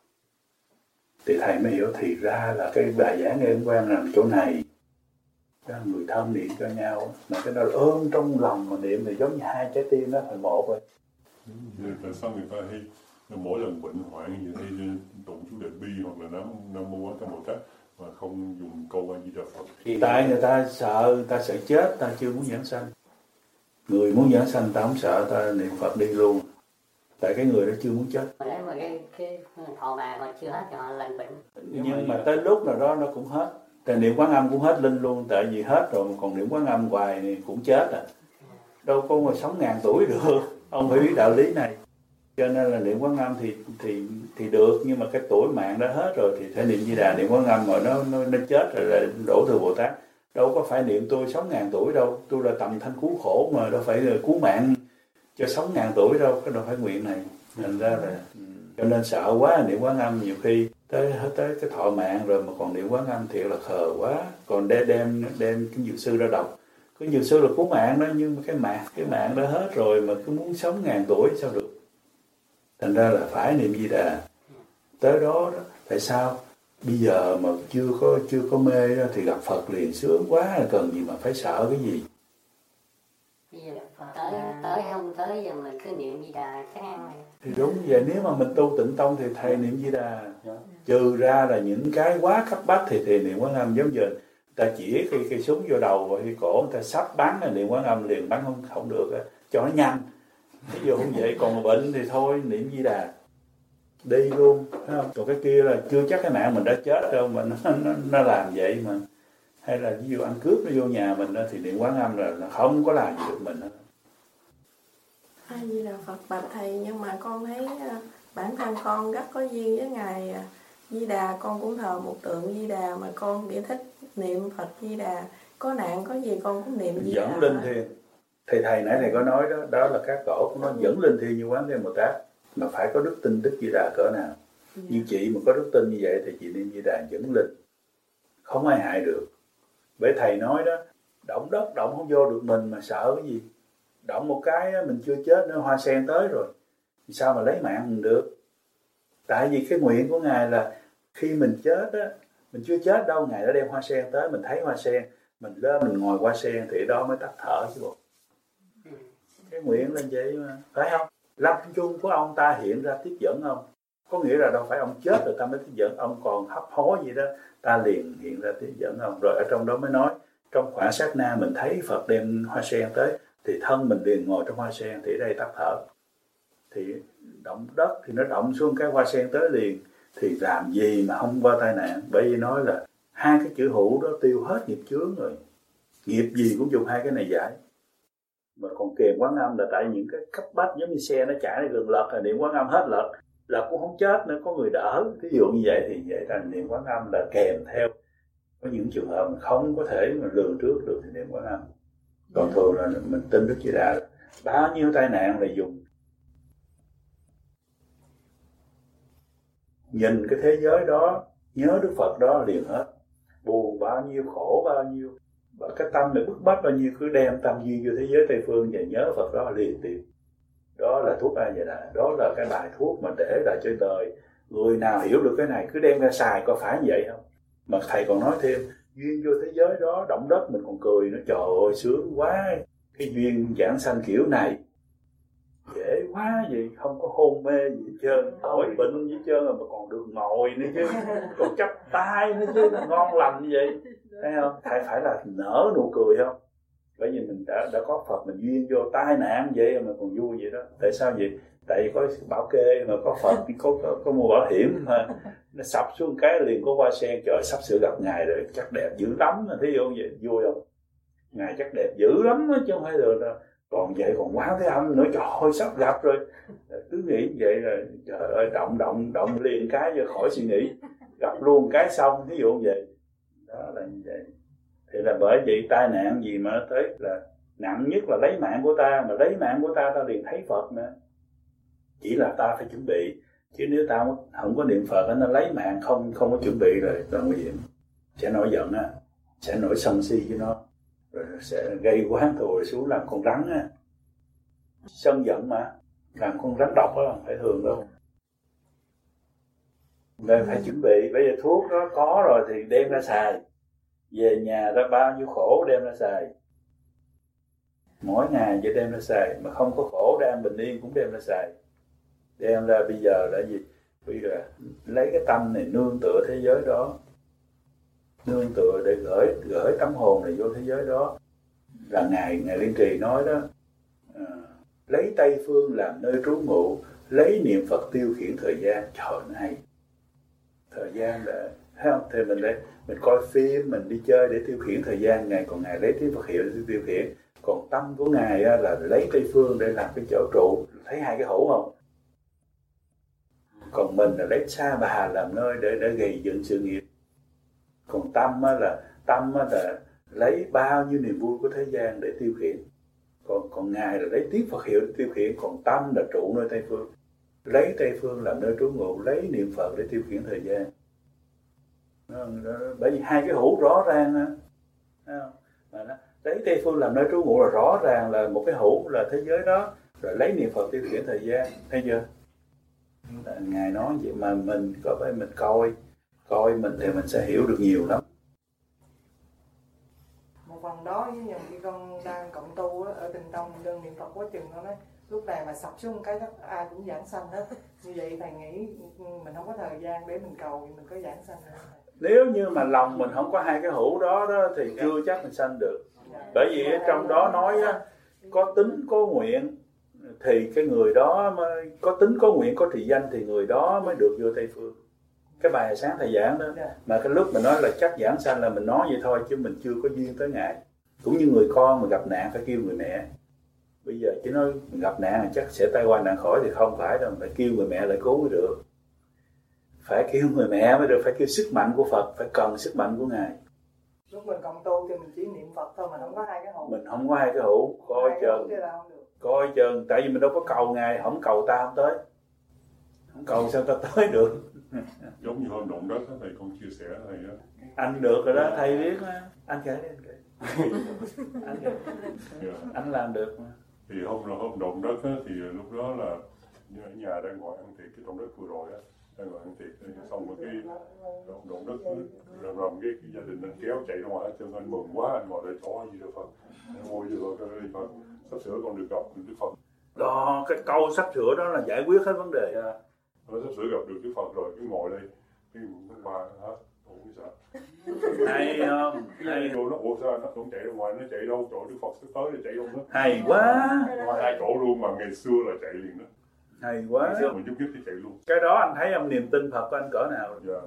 Thì thầy mới hiểu thì ra là cái bài giảng ngày hôm qua nằm chỗ này. Đó, người thân niệm cho nhau, mà cái đó ôm trong lòng mà niệm thì giống như hai trái tim đó thành một rồi. Tại sao người ta hay mỗi lần bệnh hoạn như vậy hay tụng chú Đại Bi hoặc là Nam Nam Mô Quán Thế Bồ Tát mà không dùng câu A Di Đà Phật? Tại người ta sợ, người ta sợ chết, ta chưa muốn giảng sanh. Người muốn giảng sanh ta không sợ, ta niệm Phật đi luôn. Tại cái người đó chưa muốn chết. Nếu mà cái cái thọ bà còn chưa hết thì họ lành bệnh. Nhưng mà tới lúc nào đó nó cũng hết. Tại niệm Quán Âm cũng hết linh luôn, tại vì hết rồi mà còn niệm Quán Âm hoài thì cũng chết à. Đâu có mà sống ngàn tuổi được. Ông phải biết đạo lý này. Cho nên là niệm Quán Âm thì thì thì được, nhưng mà cái tuổi mạng đã hết rồi thì phải niệm Di Đà, niệm Quán Âm rồi nó nó nó chết rồi là đổ thừa Bồ Tát. Đâu có phải niệm tôi sống ngàn tuổi đâu, tôi là tầm thanh cứu khổ mà, đâu phải là cứu mạng cho sống ngàn tuổi đâu, cái đâu phải nguyện này. Thành ra là cho nên sợ quá niệm Quán Âm, nhiều khi tới tới cái thọ mạng rồi mà còn niệm Quán Âm thiệt là khờ quá. Còn đem đem đem cái dược sư ra đọc, cái dược sư là cứu mạng đó, nhưng mà cái mạng cái mạng đã hết rồi mà cứ muốn sống ngàn tuổi sao được. Thành ra là phải niệm Di Đà. Tới đó, đó tại sao bây giờ mà chưa có chưa có mê đó, thì gặp Phật liền sướng quá, là cần gì mà phải sợ cái gì. Tới tới không tới giờ mình cứ niệm Di Đà chắc ăn. Thì đúng vậy, nếu mà mình tu Tịnh Tông thì thầy niệm Di Đà. Trừ ra là những cái quá cấp bách thì thầy niệm Quán Âm. Giống như ta chỉ cây cây súng vô đầu và khi cổ người ta sắp bắn là niệm Quán Âm liền, bắn không không được á, cho nó nhanh. Ví dụ không vậy, còn bệnh thì thôi niệm Di Đà đi luôn, thấy không? Còn cái kia là chưa chắc cái mạng mình đã chết đâu mà nó nó, nó làm vậy mà. Hay là ví dụ ăn cướp nó vô nhà mình đó, thì niệm Quán Âm là nó không có làm gì được mình đó. A Di Đà Phật bạch thầy, nhưng mà con thấy bản thân con rất có duyên với ngài Di Đà, con cũng thờ một tượng Di Đà mà con chỉ thích niệm Phật Di Đà, có nạn có gì con cũng niệm Di Đà. Dẫn linh thiêng. Thầy thầy nãy thầy có nói đó, đó là các tổ của nó dẫn linh thiêng như Quán Thế Bồ Tát, mà phải có đức tin đức Di Đà cỡ nào. Ừ. Như chị mà có đức tin như vậy thì chị niệm Di Đà dẫn linh, không ai hại được. Bởi thầy nói đó, động đất động không vô được mình mà sợ cái gì. Động một cái mình chưa chết nữa, hoa sen tới rồi, thì sao mà lấy mạng mình được. Tại vì cái nguyện của Ngài là khi mình chết á, mình chưa chết đâu, Ngài đã đem hoa sen tới, mình thấy hoa sen, mình lên mình ngồi hoa sen thì đó mới tắt thở chứ bộ. Cái nguyện là vậy mà, phải không? Lâm chung của ông ta hiện ra tiếp dẫn ông, có nghĩa là đâu phải ông chết rồi ta mới tiếp dẫn, ông còn hấp hối gì đó, ta liền hiện ra tiếp dẫn ông. Rồi ở trong đó mới nói, trong khoảng sát na mình thấy Phật đem hoa sen tới thì thân mình liền ngồi trong hoa sen, thì ở đây tắt thở. Thì động đất thì nó động xuống cái hoa sen tới liền, thì làm gì mà không qua tai nạn. Bởi vì nói là hai cái chữ hữu đó tiêu hết nghiệp chướng rồi, nghiệp gì cũng dùng hai cái này giải. Mà còn kèm Quán Âm là tại những cái cấp bách, giống như xe nó chạy nó gần lật, là niệm Quán Âm hết lật là cũng không chết nữa, có người đỡ. Ví dụ như vậy thì vậy là niệm Quán Âm là kèm theo. Có những trường hợp mình không có thể mà lường trước được thì niệm Quán Âm. Còn thường là mình tin Đức Di Đà, bao nhiêu tai nạn là dùng. Nhìn cái thế giới đó, nhớ Đức Phật đó liền hết. Buồn bao nhiêu, khổ bao nhiêu, và cái tâm này bức bách bao nhiêu, cứ đem tâm duy vô thế giới Tây Phương và nhớ Phật đó liền tìm. Đó là thuốc A Di Đà, đó là cái bài thuốc mà để lại cho đời. Người nào hiểu được cái này cứ đem ra xài, có phải vậy không? Mà thầy còn nói thêm, duyên vô thế giới đó, động đất mình còn cười nữa, trời ơi sướng quá. Cái duyên giảng sanh kiểu này dễ quá gì, không có hôn mê gì hết trơn, khỏi bệnh gì hết trơn, mà còn được ngồi nữa chứ, còn chắp tay nữa chứ, ngon lành như vậy, thấy không? Phải phải là nở nụ cười không? Bởi vì mình đã đã có Phật, mình duyên vô tai nạn vậy mà còn vui vậy đó. Tại sao vậy? Tại vì có bảo kê, mà có Phật thì có có, có mua bảo hiểm mà nó sập xuống cái liền có hoa sen. Trời, sắp sửa gặp ngài rồi, chắc đẹp dữ lắm, thí dụ vậy vui không? Ngài chắc đẹp dữ lắm đó, chứ không phải được đâu. Còn vậy còn Quán Thế Âm nữa, trời ơi sắp gặp rồi. Cứ nghĩ vậy rồi, trời ơi động động động liền cái cho khỏi suy nghĩ, gặp luôn cái xong, ví dụ vậy. Đó là như vậy. Thì là bởi vậy tai nạn gì mà nó tới là nặng nhất là lấy mạng của ta, mà lấy mạng của ta ta liền thấy Phật nữa. Chỉ là ta phải chuẩn bị, chứ nếu ta không có niệm Phật nó lấy mạng không không có chuẩn bị rồi là nguy hiểm. Sẽ nổi giận á, sẽ nổi sân si với nó, rồi sẽ gây oán thù rồi xuống làm con rắn á. Sân giận mà làm con rắn độc á, phải thường đâu. Nên phải chuẩn bị. Bây giờ thuốc đó có rồi thì đem ra xài, về nhà ra bao nhiêu khổ đem ra xài, mỗi ngày vậy đem ra xài. Mà không có khổ đang bình yên cũng đem ra xài. Đem ra bây giờ là gì? Bây giờ lấy cái tâm này nương tựa thế giới đó, nương tựa để gửi gửi tấm hồn này vô thế giới đó. Là ngài ngài Liên Trì nói đó, à, lấy Tây Phương làm nơi trú ngụ, lấy niệm Phật tiêu khiển thời gian. Trời này, thời gian là thấy không? Thì mình để mình coi phim, mình đi chơi để tiêu khiển thời gian. Ngài còn ngài lấy tiếng Phật hiệu để tiêu khiển. Còn tâm của ngài là lấy Tây Phương để làm cái chỗ trụ. Thấy hai cái hữu không? Còn mình là lấy Sa Bà làm nơi để để gây dựng sự nghiệp. Còn tâm là tâm là lấy bao nhiêu niềm vui của thế gian để tiêu khiển. Còn còn ngài là lấy tiếng Phật hiệu để tiêu khiển. Còn tâm là trụ nơi Tây Phương, lấy Tây Phương làm nơi trú ngụ, lấy niệm Phật để tiêu khiển thời gian. Đó, đó, đó. Bởi vì hai cái hữu rõ ràng á, lấy Tây Phương làm nơi trú ngụ là rõ ràng là một cái hữu là thế giới đó, rồi lấy niệm Phật tiêu khiển thời gian, thấy chưa? Là ngài nói vậy mà mình có phải mình coi coi mình thì mình sẽ hiểu được nhiều lắm. Một phần đó với những khi con đang cộng tu á, ở Tình Tông đơn niệm Phật quá chừng nó nói lúc này mà sập xuống cái chắc ai cũng giảng sanh hết. Như vậy thầy nghĩ mình không có thời gian để mình cầu thì mình có giảng sanh nữa. Nếu như mà lòng mình không có hai cái hữu đó, đó thì chưa chắc mình sanh được. Bởi vì trong đó nói á, có tính có nguyện thì cái người đó mới có tính có nguyện có trì danh thì người đó mới được vô Tây Phương. Cái bài sáng thầy giảng đó, mà cái lúc mình nói là chắc giảng sanh là mình nói vậy thôi chứ mình chưa có duyên tới ngài. Cũng như người con mà gặp nạn phải kêu người mẹ. Bây giờ chỉ nói mình gặp nạn là chắc sẽ tai qua nạn khỏi thì không phải đâu, phải kêu người mẹ lại cứu mới được. Phải kêu người mẹ mới được, phải kêu sức mạnh của Phật, phải cần sức mạnh của ngài. Lúc mình cộng tu thì mình chỉ niệm Phật thôi, mình không có hai cái hữu. Mình không có hai cái hữu, coi chừng. Coi chừng, tại vì mình đâu có cầu ngài, không cầu ta không tới. Không cầu sao ta tới được. Giống như hôm động đất đó, thầy con chia sẻ thầy đó. Anh được rồi đó, thầy biết mà. Anh kể đi, anh kể. Anh kể. Yeah. Anh làm được mà. Thì hôm hôm động đất đó, thì lúc đó là ở nhà đang ngồi ăn tiệc, cái động đất vừa rồi á, đang ngồi ăn tiệc, xong rồi cái động, động đất rầm rầm cái, cái gia đình anh kéo chạy ra ngoài, cho anh mừng quá, anh ngồi đây cho gì được Phật, ngồi gì rồi đây Phật, sắp sửa con được gặp Đức Phật. Đó, cái câu sắp sửa đó là giải quyết hết vấn đề. Nó sắp sửa gặp được Đức Phật rồi, cứ ngồi đây, cái bà hả, cũng sợ. Hay không? Hay, Vô nó ủa sao nó không chạy ra ngoài, nó chạy đâu chỗ Đức Phật sắp tới nó chạy đâu nữa. hay quá, Ngoài hai chỗ luôn mà ngày xưa là chạy liền đó. hay quá. Ngày xưa mình giúp giúp thì chạy luôn. Cái đó anh thấy ông niềm tin Phật của anh cỡ nào? Dạ.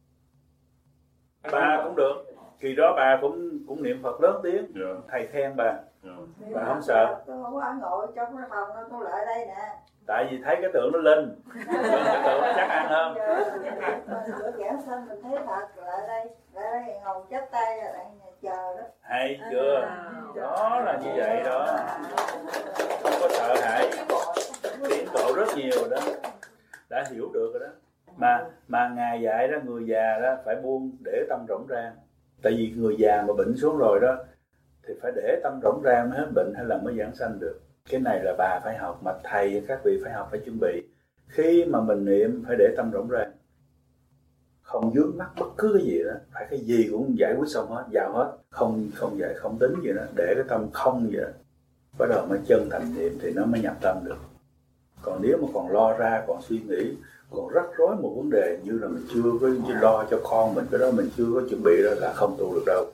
Bà cũng được. Kỳ đó bà cũng cũng niệm Phật lớn tiếng. Dạ. Thầy khen bà. Dạ. Bà không sợ. Tôi không có ngồi trong cái phòng đó, tôi lại đây nè. Tại vì thấy cái tượng nó lên, cái tượng nó chắc ăn hơn. Bữa giảng sanh mình thấy Phật lại đây, lại đây ngồi chắp tay lại chờ đó. Hay chưa? Đó là như vậy đó. Không có sợ hãi. Tiến độ rất nhiều đó. Đã hiểu được rồi đó. Mà mà Ngài dạy đó, người già đó phải buông để tâm rỗng rang. Tại vì người già mà bệnh xuống rồi đó thì phải để tâm rỗng rang mới hết bệnh hay là mới giảng sanh được. Cái này là bà phải học, mà thầy các vị phải học, phải chuẩn bị. Khi mà mình niệm phải để tâm rỗng rang, không vướng mắc bất cứ cái gì đó, phải cái gì cũng giải quyết xong hết, vào hết, không không giải không tính gì đó, để cái tâm không vậy đó. Bắt đầu mới chân thành niệm thì nó mới nhập tâm được. Còn nếu mà còn lo ra, còn suy nghĩ, còn rắc rối một vấn đề như là mình chưa có lo cho con mình, cái đó mình chưa có chuẩn bị đó là không tu được đâu.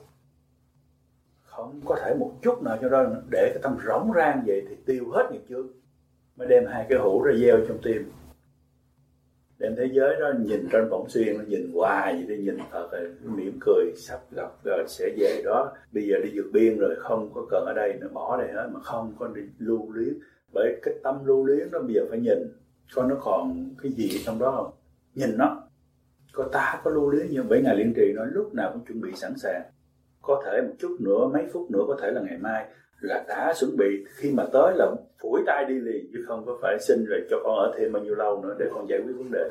Không có thể một chút nào cho đó, để cái tâm rỗng rang vậy thì tiêu hết nghiệp chướng. Mới đem hai cái hũ ra gieo trong tim. Đem thế giới đó nhìn trên bổng xuyên, nó nhìn hoài vậy đi, nhìn Phật rồi mỉm cười, sắp gặp rồi sẽ về đó. Bây giờ đi vượt biên rồi, không có cần ở đây, nó bỏ đây hết, mà không có đi lưu luyến. Bởi cái tâm lưu luyến đó bây giờ phải nhìn, coi nó còn cái gì trong đó không. Nhìn nó, có ta có lưu luyến như bảy ngày liên trì, nó lúc nào cũng chuẩn bị sẵn sàng. Có thể một chút nữa, mấy phút nữa, có thể là ngày mai là đã chuẩn bị, khi mà tới là phủi tay đi liền, chứ không có phải xin rồi cho con ở thêm bao nhiêu lâu nữa để con giải quyết vấn đề.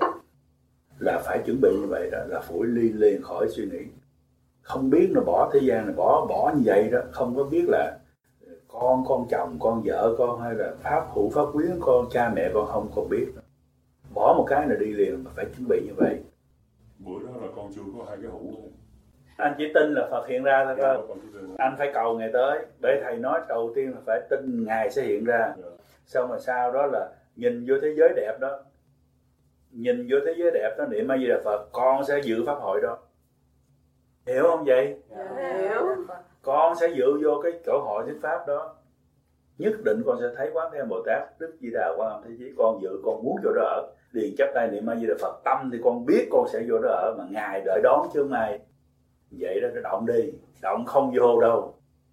Là phải chuẩn bị như vậy đó, là phủi ly liền khỏi suy nghĩ. Không biết là bỏ thế gian này, bỏ bỏ như vậy đó, không có biết là con, con chồng, con vợ con, hay là pháp hữu pháp quyến con, cha mẹ con, không còn biết nữa. Bỏ một cái là đi liền, mà phải chuẩn bị như vậy. Bữa đó là con chưa có hai cái hũ. Anh chỉ tin là Phật hiện ra thôi. Dạ, Không? Anh phải cầu Ngài tới. Bởi Thầy nói đầu tiên là phải tin Ngài sẽ hiện ra. Dạ. Xong rồi sau đó là nhìn vô thế giới đẹp đó. Nhìn vô thế giới đẹp đó, niệm A Di Đà Phật, con sẽ dự pháp hội đó. Hiểu không vậy? Dạ, hiểu. Con sẽ dự vô cái chỗ hội thuyết pháp đó. Nhất định con sẽ thấy Quán Thế Âm Bồ Tát, Đức Di Đà, Quan Âm Thế Chí. Con dự, con muốn vô đó ở. Liền chắp tay niệm A Di Đà Phật, tâm thì con biết con sẽ vô đó ở, mà Ngài đợi đón chứ không ai. Vậy đó, nó động đi, động không vô đâu.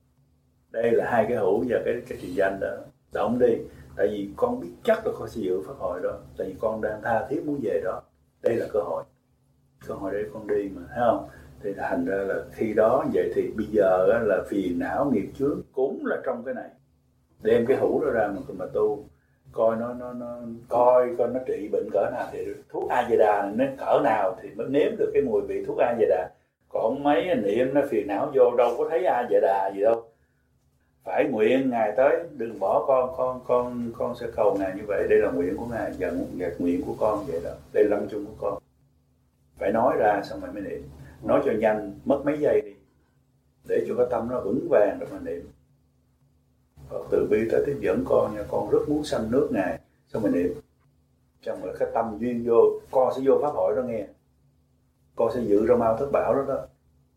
Đây là hai cái hữu và cái cái trì danh đó. Động đi, tại vì con biết chắc là con sẽ dự pháp hội đó. Tại vì con đang tha thiết muốn về đó. Đây là cơ hội. Cơ hội để con đi mà, thấy không? Thì thành ra là khi đó vậy thì bây giờ là phiền não nghiệp chướng cũng là trong cái này. Đem cái hữu đó ra mà mà tu, coi nó nó nó coi coi nó trị bệnh cỡ nào thì thuốc A Di Đà nó cỡ nào thì mới nếm được cái mùi vị thuốc A Di Đà. Còn mấy niệm nó phiền não vô đâu có thấy A Di Đà gì đâu. Phải nguyện Ngài tới, đừng bỏ con, con con con sẽ cầu Ngài như vậy. Đây là nguyện của Ngài, và nguyện của con vậy đó. Đây là lâm chung của con. Phải nói ra xong rồi mới niệm. Nói cho nhanh, mất mấy giây đi, để cho cái tâm nó vững vàng rồi mà niệm. Phật từ bi tới tiếp dẫn con nha, con rất muốn sanh nước Ngài, xong rồi niệm. Xong rồi cái tâm duyên vô, con sẽ vô pháp hội đó nghe. Con sẽ dự ra mau thất bảo đó đó.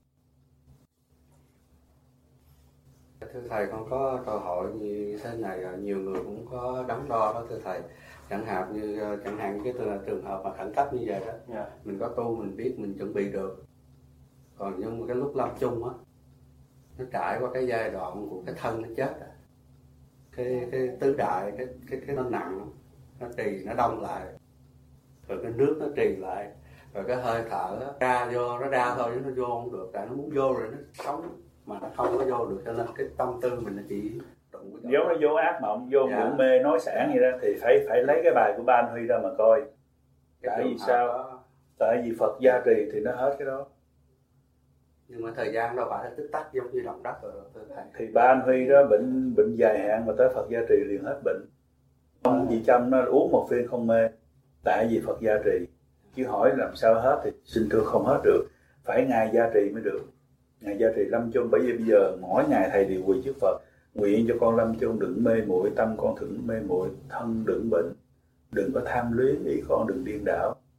Thưa Thầy, con có câu hỏi như thế này, nhiều người cũng có đắn đo đó thưa Thầy. Chẳng hạn như chẳng hạn cái trường hợp mà khẩn cấp như vậy đó, yeah. Mình có tu, mình biết mình chuẩn bị được. Còn nhưng mà cái lúc lâm chung á, nó trải qua cái giai đoạn của cái thân nó chết rồi. Cái cái tứ đại, cái cái cái nó nặng, nó trì, nó đông lại, rồi cái nước nó trì lại, rồi cái hơi thở đó, ra vô, nó ra thôi chứ nó vô không được, tại nó muốn vô rồi nó sống mà nó không có vô được, cho nên cái tâm tư mình nó chỉ đụng cái giống nó vô ác mộng, vô dạ. ngủ mê nói sản vậy đó, thì phải phải lấy cái bài của Ba Anh Huy ra mà coi. Tại vì sao? Đó. Tại vì Phật gia trì thì nó hết cái đó. Nhưng mà thời gian đâu phải là tích tắc giống như động đất rồi thưa Thầy. Thì Ba Anh Huy đó bệnh bệnh dài hạn mà tới Phật gia trì liền hết bệnh. Ông chị Trâm nó uống một viên không mê, tại vì Phật gia trì. Chứ hỏi làm sao hết thì xin thưa không hết được, phải Ngài gia trì mới được. Ngài gia trì lâm chung, bởi vì bây giờ mỗi ngày Thầy đều quỳ trước Phật, nguyện cho con lâm chung đừng mê muội, tâm con đừng mê muội, thân đừng bệnh, đừng có tham luyến, ý con đừng điên đảo.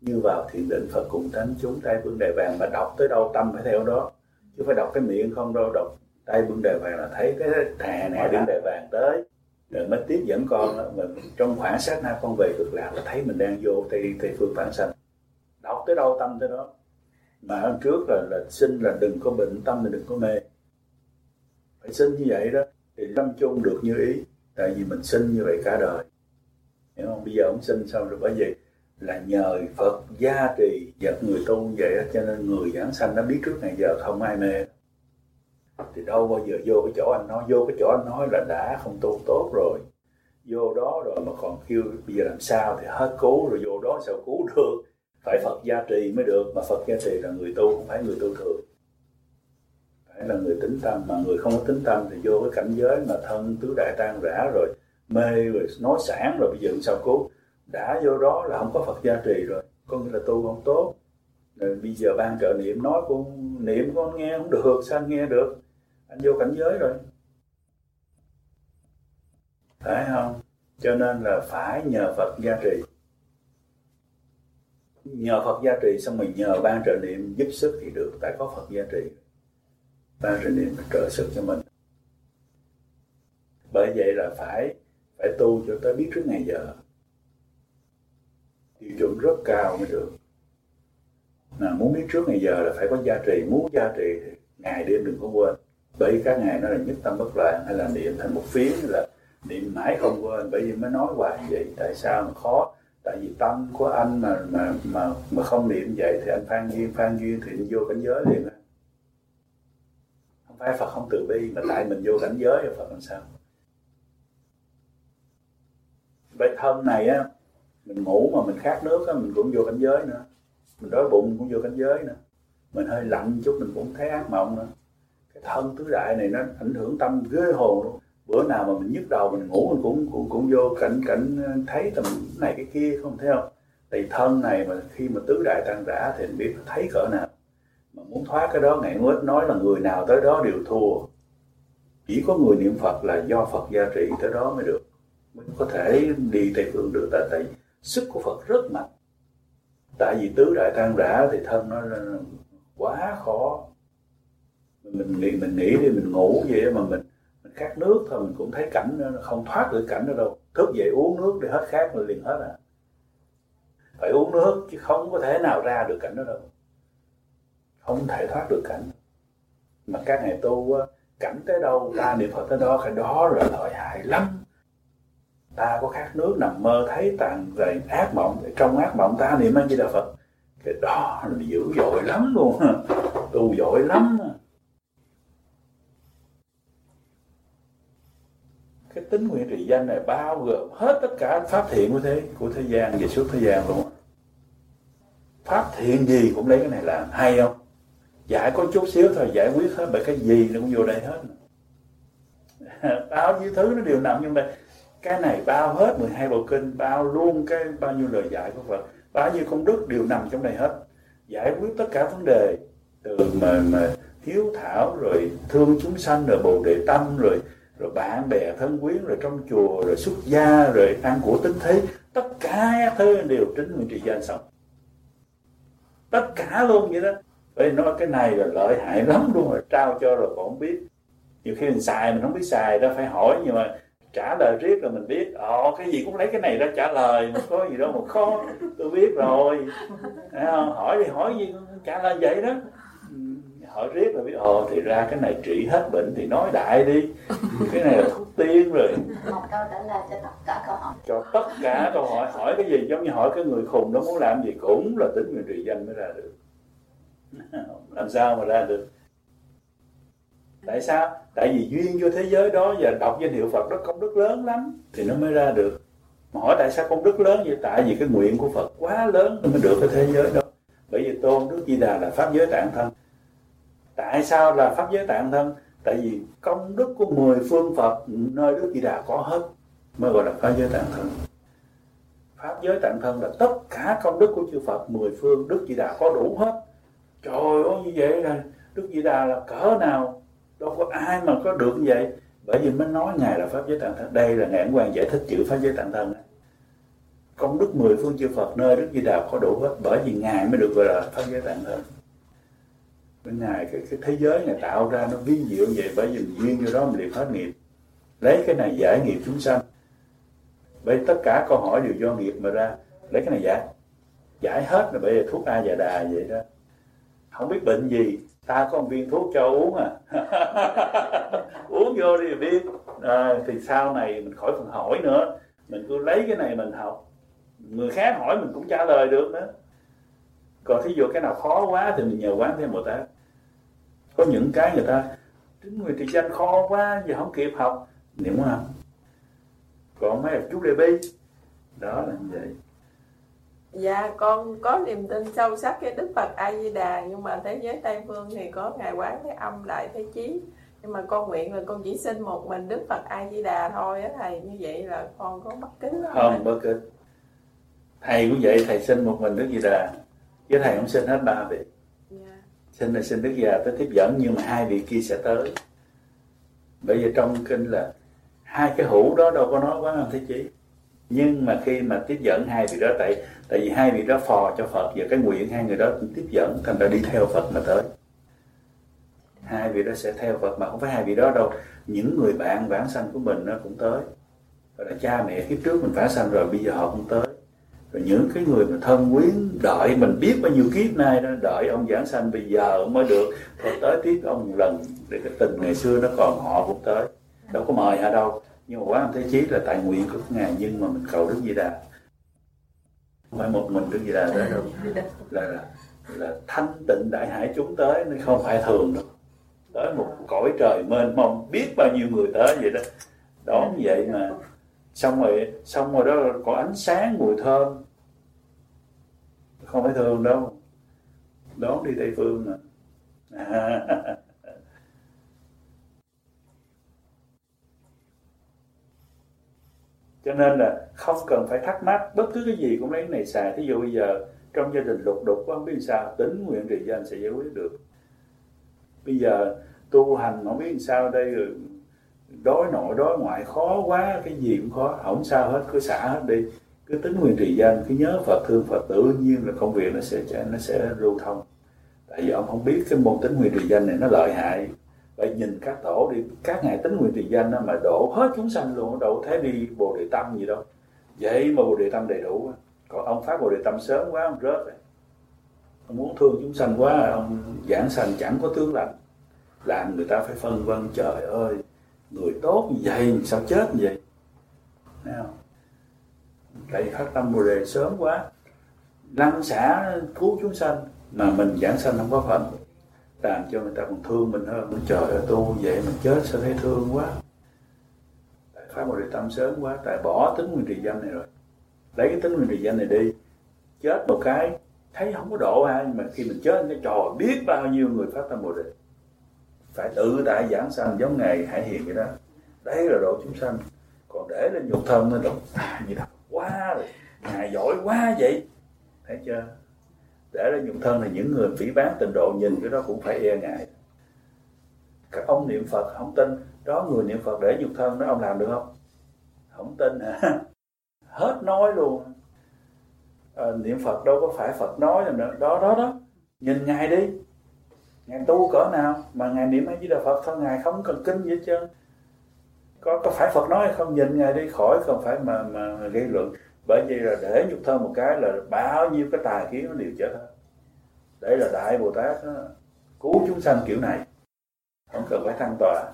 như vào thiền định Phật cùng thánh chúng tay bưng đèn vàng, mà đọc tới đâu tâm phải theo đó, chứ phải đọc cái miệng không đâu. Đọc tay bưng đèn vàng là thấy cái thè nè bưng đèn vàng tới rồi mới tiếp dẫn con đó. Mà trong khoảng sát na con về cực lạc là thấy mình đang vô tây tây phương vãng sanh. Đọc tới đâu tâm tới đó. Mà hôm trước là, là xin là đừng có bệnh tâm, là đừng có mê. Phải xin như vậy đó thì lâm chung được như ý. Tại vì mình xin như vậy cả đời, hiểu không? Bây giờ ông xin xong rồi, bởi vì là nhờ Phật gia trì dẫn người tu như vậy đó, cho nên người giảng sanh nó biết trước ngày giờ không ai mê. Thì đâu bao giờ vô cái chỗ anh nói, vô cái chỗ anh nói là đã không tu tốt rồi. Vô đó rồi mà còn kêu bây giờ làm sao thì hết cứu rồi, vô đó sao cứu được? Phải Phật gia trì mới được, mà Phật gia trì là người tu, không phải người tu thường. Phải là người tính tâm, mà người không có tính tâm thì vô cái cảnh giới mà thân tứ đại tan rã rồi, mê rồi, nói sản rồi, bây giờ sao cứu? Đã vô đó là không có Phật gia trì rồi, có nghĩa là tu không tốt. Rồi bây giờ ban trợ niệm nói con niệm con nghe không được, sao anh nghe được? Anh vô cảnh giới rồi. Phải không? Cho nên là phải nhờ Phật gia trì. Nhờ Phật gia trì xong mình nhờ ban trợ niệm giúp sức thì được, tại có Phật gia trì. Ban trợ niệm trợ sức cho mình. Bởi vậy là phải phải tu cho tới biết trước ngày giờ. Tiêu chuẩn rất cao mới được. Mà muốn biết trước ngày giờ là phải có gia trì, muốn gia trì thì ngày đêm đừng có quên. Bởi các ngày nó là nhất tâm bất loạn, hay là niệm thành một phiến, là niệm mãi không quên. Bởi vì mới nói hoài vậy. Tại sao mà khó? Tại vì tâm của anh mà mà mà mà không niệm vậy thì anh phan duyên phan duyên thì anh vô cảnh giới liền. Không phải Phật không từ bi, mà tại mình vô cảnh giới rồi Phật làm sao? Vậy thân này á, mình ngủ mà mình khát nước á, mình cũng vô cảnh giới nữa. Mình đói bụng cũng vô cảnh giới nữa. Mình hơi lạnh chút mình cũng thấy ác mộng nữa. Cái thân tứ đại này nó ảnh hưởng tâm ghê hồn luôn. Bữa nào mà mình nhức đầu mình ngủ mình cũng cũng cũng vô cảnh cảnh thấy tầm này cái kia, không thấy không? Tại thân này mà khi mà tứ đại tan rã thì mình biết thấy cỡ nào. Mà muốn thoát cái đó, Ngài Ngũ Ích nói là người nào tới đó đều thua. Chỉ có người niệm Phật là do Phật gia trì tới đó mới được, mới có thể đi Tây Phương được. Tại, tại sức của Phật rất mạnh. Tại vì tứ đại tan rã thì thân nó quá khó. Mình nghĩ mình nghĩ đi, mình ngủ vậy mà mình mình khát nước thôi mình cũng thấy cảnh nó không thoát được cảnh đó đâu. Thức dậy uống nước để hết khát là liền hết à. Phải uống nước chứ không có thể nào ra được cảnh đó đâu. Không thể thoát được cảnh. Mà các ngày tu cảnh tới đâu ta niệm Phật tới đó, cái đó là lợi hại lắm. Ta có khát nước nằm mơ thấy tàn về ác mộng, trong ác mộng ta niệm A Di Đà Phật, cái đó là dữ dội lắm luôn, tu dội lắm. Cái tính nguyện trì danh này bao gồm hết tất cả pháp thiện của thế của thế gian và suốt thế gian luôn. Pháp thiện gì cũng lấy cái này làm, hay không? Giải có chút xíu thôi giải quyết hết, bởi cái gì nó cũng vô đây hết. Bao nhiêu thứ nó đều nằm trong đây. Cái này bao hết mười hai bộ kinh, bao luôn cái bao nhiêu lời dạy của Phật, bao nhiêu công đức đều nằm trong đây hết. Giải quyết tất cả vấn đề, từ mà, mà hiếu thảo, rồi thương chúng sanh, rồi bồ đề tâm, rồi rồi bạn bè thân quyến, rồi trong chùa, rồi xuất gia, rồi ăn của tính thế, tất cả các thứ đều chính nguyện trì danh xong. Tất cả luôn vậy đó. Vậy nói cái này là lợi hại lắm luôn, rồi trao cho rồi còn không biết. Nhiều khi mình xài mình không biết xài đó, phải hỏi, nhưng mà trả lời riết là mình biết. Ồ, cái gì cũng lấy cái này ra trả lời, mà có gì đâu mà khó, tôi biết rồi. Thấy không? Hỏi thì hỏi gì trả lời vậy đó. Hỏi riết là biết, ồ thì ra cái này trị hết bệnh thì nói đại đi. Cái này là thuốc tiên rồi. Một câu trả lời cho tất cả câu hỏi. Cho tất cả câu hỏi, hỏi cái gì giống như hỏi cái người khùng đó muốn làm gì cũng là tính nguyện trì danh mới ra được. Làm sao mà ra được? Tại sao? Tại vì duyên vô thế giới đó và đọc danh hiệu Phật đó công đức lớn lắm thì nó mới ra được. Mà hỏi tại sao công đức lớn vậy? Tại vì cái nguyện của Phật quá lớn nó mới được cái thế giới đó. Bởi vì tôn Đức Di Đà là pháp giới tạng thân. Tại sao là pháp giới tạng thân? Tại vì công đức của mười phương Phật nơi Đức Di Đà có hết mới gọi là pháp giới tạng thân. Pháp giới tạng thân là tất cả công đức của chư Phật mười phương Đức Di Đà có đủ hết. Trời ơi, như vậy là Đức Di Đà là cỡ nào? Đâu có ai mà có được như vậy. Bởi vì mới nói Ngài là pháp giới tạng thân. Đây là Ngài Ấn Quang giải thích chữ pháp giới tạng thân. công đức mười phương chư Phật nơi Đức Di Đà có đủ hết, bởi vì Ngài mới được gọi là Pháp Giới Tạng Thân. Bên Ngài cái, cái thế giới Ngài tạo ra nó vi diệu vậy, bởi vì duyên vô đó mình liền hết nghiệp, lấy cái này giải nghiệp chúng sanh. Bởi tất cả câu hỏi đều do nghiệp mà ra, lấy cái này giải giải hết là bởi vì thuốc A Già Đà vậy đó. Không biết bệnh gì, ta có một viên thuốc cho uống à. Uống vô đi biết à, thì sau này mình khỏi phần hỏi nữa, mình cứ lấy cái này mình học, người khác hỏi mình cũng trả lời được nữa. Còn thí dụ cái nào khó quá thì mình nhờ Quán Thế Bồ Tát. Có những cái người ta tính người thì danh khó quá giờ không kịp học, niệm không. Còn mấy chú Đề Bi đó là như vậy. Dạ con có niềm tin sâu sắc cái Đức Phật A Di Đà, nhưng mà thế giới Tây phương thì có Ngài Quán Thế Âm Đại Thế Chí. Nhưng mà con nguyện là con chỉ xin một mình Đức Phật A Di Đà thôi á thầy, như vậy là con có bất kính không? Không bất kính. Thầy cũng vậy, thầy xin một mình Đức Di Đà, chứ thầy không xin hết ba vị. Yeah. Xin là xin Đức Di Đà tới tiếp dẫn, nhưng mà hai vị kia sẽ tới. Bởi vì trong kinh là hai cái hữu đó đâu có nói Quán Âm Thế Chí, nhưng mà khi mà tiếp dẫn hai vị đó, tại tại vì hai vị đó phò cho Phật, và cái nguyện hai người đó cũng tiếp dẫn, thành ra đi theo Phật mà tới. Hai vị đó sẽ theo Phật, mà không phải hai vị đó đâu, những người bạn vãng sanh của mình nó cũng tới. Rồi là cha mẹ kiếp trước mình vãng sanh rồi, bây giờ họ cũng tới. Rồi những cái người mà thân quyến đợi mình biết bao nhiêu kiếp nay đó, đợi ông vãng sanh bây giờ mới được, rồi tới tiếp ông một lần, để cái tình ngày xưa nó còn, họ cũng tới. Đâu có mời họ đâu, nhưng mà Quán Âm Thế Chí là tại nguyện của Ngài, nhưng mà mình cầu Đức Di Đà. Không phải một mình Đức Di Đà tới đâu, là, là, là thanh tịnh đại hải chúng tới, nó không phải thường đâu. Tới một cõi trời mênh mông, biết bao nhiêu người tới vậy đó, đón vậy mà. Xong rồi, xong rồi đó có ánh sáng, mùi thơm, không phải thường đâu, đón đi Tây Phương mà. À. Cho nên là không cần phải thắc mắc bất cứ cái gì cũng lấy cái này xài. Thí dụ bây giờ trong gia đình lục đục không biết sao, tính nguyện trì danh sẽ giải quyết được. Bây giờ tu hành không biết sao đây, đối nội đối ngoại khó quá, cái gì cũng khó, không sao hết, cứ xả hết đi, cứ tính nguyện trì danh, cứ nhớ Phật thương Phật, tự nhiên là công việc nó sẽ nó sẽ lưu thông. Tại vì ông không biết cái môn tính nguyện trì danh này nó lợi hại. Vậy nhìn các tổ đi, các ngài tính nguyện trì danh đó mà độ hết chúng sanh luôn, độ thế đi Bồ Đề Tâm gì đâu. Vậy mà Bồ Đề Tâm đầy đủ. Còn ông phát Bồ Đề Tâm sớm quá, ông rớt rồi. Ông muốn thương chúng sanh quá, ông giảng sanh chẳng có tướng lành, làm người ta phải phân vân, trời ơi, người tốt như vậy sao chết như vậy. Thấy không? Tại phát tâm Bồ Đề sớm quá, lăn xả cứu chúng sanh, mà mình giảng sanh không có phần, làm cho người ta còn thương mình hơn. Trời ơi, tu vậy mình chết sao thấy thương quá. Tại phát Bồ Đề Tâm sớm quá, tại bỏ tính nguyện trì danh này rồi. Lấy cái tính nguyện trì danh này đi, chết một cái thấy không có độ ai, mà khi mình chết cái trời biết bao nhiêu người phát tâm Bồ Đề. Phải tự tại giảng sanh giống Ngài Hải Hiền vậy đó. Đấy là độ chúng sanh. Còn để lên nhục thân nó độ à, gì đâu quá rồi, Ngài giỏi quá vậy. Thấy chưa? Để lên nhục thân là những người phỉ báng tịnh độ nhìn cái đó cũng phải e ngại. Các ông niệm Phật không tin, đó người niệm Phật để nhục thân đó, ông làm được không? Không tin hả? Hết nói luôn. À, niệm Phật đâu có phải Phật nói nữa. Đó đó đó, nhìn Ngài đi, Ngài tu cỡ nào mà Ngài niệm A Di Đà Phật thôi, Ngài không cần kinh gì hết trơn. Có, có phải Phật nói hay không, nhìn Ngài đi, khỏi không phải mà, mà, mà gây luận. Bởi vì là để nhục thân một cái là bao nhiêu cái tà kiến nó đều chết hết. Đấy là Đại Bồ Tát đó, cứu chúng sanh kiểu này, không cần phải thăng tọa.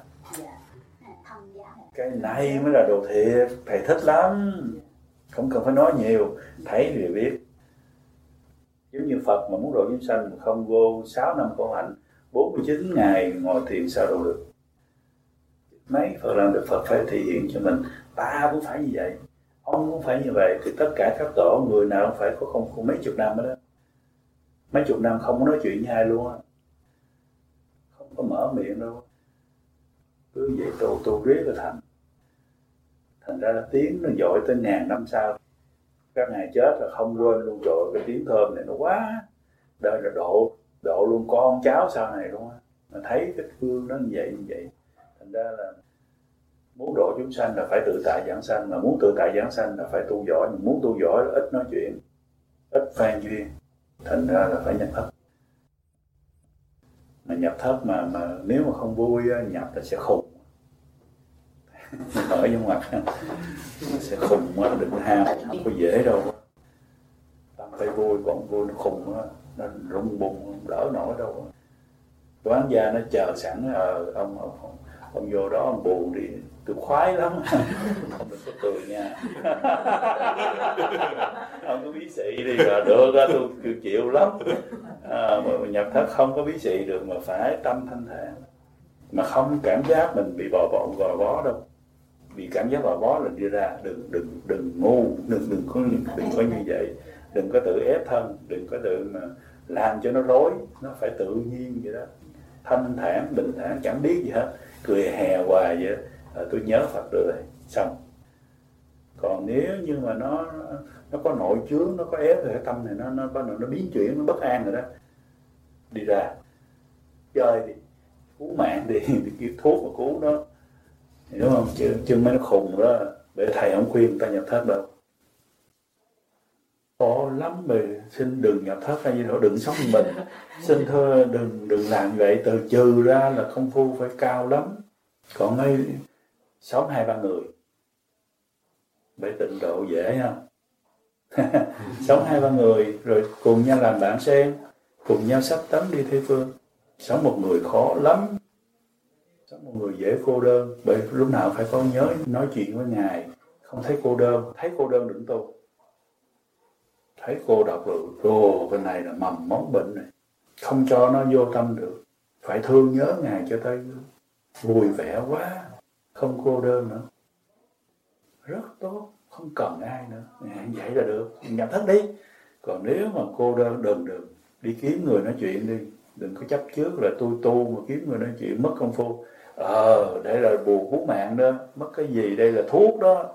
Cái này mới là đồ thiệt, thầy thích lắm, không cần phải nói nhiều, thấy thì biết. Giống như Phật mà muốn độ chúng sanh không vô sáu năm khổ hạnh, bốn mươi chín ngày ngồi thiền sao độ được. Mấy Phật làm được, Phật phải thể hiện cho mình, ta cũng phải như vậy, ông cũng phải như vậy, thì tất cả các tổ người nào cũng phải có không, không mấy chục năm đó, mấy chục năm không có nói chuyện với ai luôn á, không có mở miệng đâu, cứ vậy tu tu riết là thành. Thành ra là tiếng nó dội tới ngàn năm sau, các ngài chết là không quên luôn, rồi cái tiếng thơm này nó quá, đây là độ độ luôn con cháu sau này luôn á, mà thấy cái phương nó như vậy như vậy. Thành ra là Muốn độ chúng sanh là phải tự tại giảng sanh, mà muốn tự tại giảng sanh là phải tu giỏi, muốn tu giỏi là ít nói chuyện, ít phan duyên, thành ra là phải nhập thất. Mà nhập thất mà mà nếu mà không vui nhập là sẽ khùng. Ở trong mặt sẽ khùng quá, đừng ham, không có dễ đâu. Tâm phải vui, còn vui nó khùng quá, nó rung bùng, không đỡ nổi đâu. Quán gia nó chờ sẵn, ờ, ông, ông, ông, ông vô đó ông buồn đi, tôi khoái lắm. Không được có cười nha. Không có bí xị đi rồi được đó, tôi, tôi chịu lắm. À, mà nhập thất không có bí xị được, mà phải tâm thanh thản, mà không cảm giác mình bị bò bọ gò bó đâu. Vì cảm giác gò bó là đi ra, đừng đừng đừng ngu, đừng đừng có đừng có như vậy, đừng có tự ép thân, đừng có tự mà làm cho nó rối, nó phải tự nhiên vậy đó, thanh thản bình thản chẳng biết gì hết, cười hè hoài vậy. À, tôi nhớ Phật rồi xong. Còn nếu như mà nó nó có nội chướng, nó có ép thì cái tâm này nó nó bắt đầu nó biến chuyển, nó bất an rồi đó, đi ra chơi đi, cứu mạng đi, đi kiếm thuốc mà cứu nó, đúng không? Chứ chứ mấy nó khùng đó, để thầy không khuyên người ta nhập thất đâu. Khó lắm rồi, xin đừng nhập thất hay gì đó, đừng sống mình, xin thưa đừng đừng làm vậy, từ trừ ra là công phu phải cao lắm. Còn ấy sống hai ba người để tịnh độ dễ ha. Sống hai ba người rồi cùng nhau làm bạn sen, cùng nhau sắp tấm đi Tây Phương. Sống một người khó lắm, sống một người dễ cô đơn, bởi lúc nào phải có nhớ nói chuyện với Ngài, không thấy cô đơn, thấy cô đơn đừng tu. Thấy cô độc rồi, ồ cái này là mầm móng bệnh này, không cho nó vô tâm được, phải thương nhớ Ngài cho tới vui vẻ quá, không cô đơn nữa, rất tốt, không cần ai nữa, vậy là được, nhập thất đi. Còn nếu mà cô đơn đừng được, đi kiếm người nói chuyện đi, đừng có chấp trước là tôi tu mà kiếm người nói chuyện mất công phu. Ờ, đây là bùa cứu mạng đó, mất cái gì đây là thuốc đó.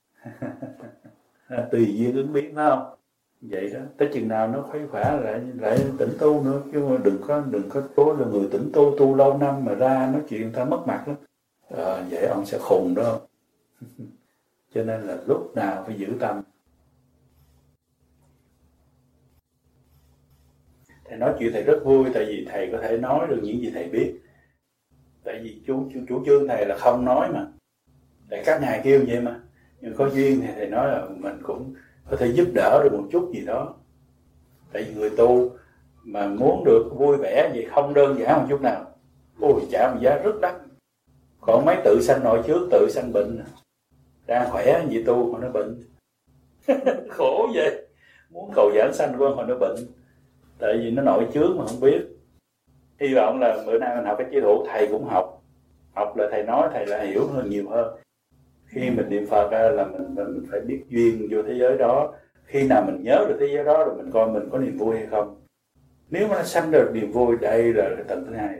Tùy duyên ứng biến phải không? Vậy đó, tới chừng nào nó khuấy khỏa lại lại tỉnh tu nữa, chứ mà đừng có đừng có cố là người tỉnh tu tu lâu năm mà ra nói chuyện người ta mất mặt lắm. Ờ, vậy ông sẽ khùng đó. Cho nên là lúc nào phải giữ tâm. Thầy nói chuyện thầy rất vui, tại vì thầy có thể nói được những gì thầy biết. Tại vì chú, chú, chú trương thầy là không nói mà. Tại các ngài kêu vậy mà. Nhưng có duyên thì thầy nói là mình cũng có thể giúp đỡ được một chút gì đó. Tại vì người tu mà muốn được vui vẻ gì không đơn giản một chút nào. Ôi trả một giá rất đắt. Còn mấy tự sanh nội chướng, tự sanh bệnh. Đang khỏe vậy tu mà nó bệnh. Khổ vậy. Muốn cầu giảng sanh của mà nó bệnh. Tại vì nó nội chướng mà không biết. Hy vọng là bữa nay mình học cái chế độ thầy cũng học. Học là thầy nói, thầy là hiểu hơn nhiều hơn. Khi mình niệm Phật là mình, mình phải biết duyên vô thế giới đó. Khi nào mình nhớ được thế giới đó rồi mình coi mình có niềm vui hay không. Nếu mà nó sanh được niềm vui, đây là cái tầng thứ hai.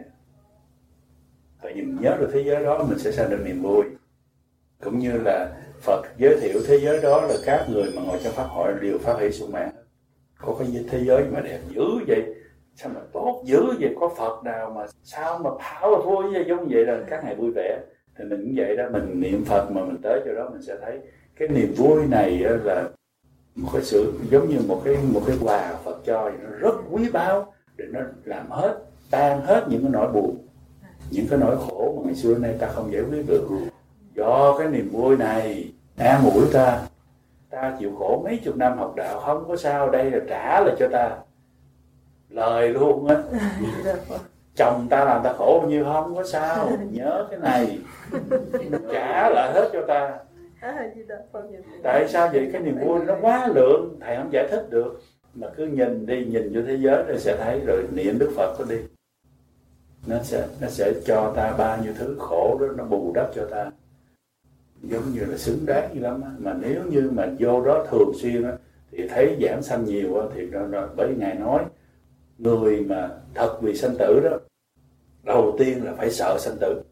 Tại vì mình nhớ được thế giới đó mình sẽ sanh được niềm vui. Cũng như là Phật giới thiệu thế giới đó là các người mà ngồi trong pháp hội đều phát hỷ sung mãn. Có cái thế giới mà đẹp dữ vậy, sao mà tốt dữ vậy, có Phật nào mà sao mà powerful vậy, giống vậy là các ngài vui vẻ. Thì mình cũng vậy đó, mình niệm Phật mà mình tới chỗ đó mình sẽ thấy cái niềm vui này là một cái sự giống như một cái một cái quà Phật cho, nó rất quý báu để nó làm hết, tan hết những cái nỗi buồn, những cái nỗi khổ mà ngày xưa nay ta không giải quyết được. Do cái niềm vui này an ủi ta, ta chịu khổ mấy chục năm học đạo không có sao, đây là trả lại cho ta lời luôn á. Chồng ta làm ta khổ bao nhiêu không có sao, nhớ cái này trả lại hết cho ta. Tại sao vậy? Cái niềm vui nó quá lượng, thầy không giải thích được, mà cứ nhìn đi, nhìn vô thế giới rồi sẽ thấy, rồi niệm Đức Phật có đi, nó sẽ nó sẽ cho ta bao nhiêu thứ khổ đó, nó bù đắp cho ta, giống như là xứng đáng như lắm á. Mà nếu như mà vô đó thường xuyên á thì thấy giảng sanh nhiều á, thì nó, nó, bởi ngài nói người mà thật vì sanh tử đó, đầu tiên là phải sợ sanh tử.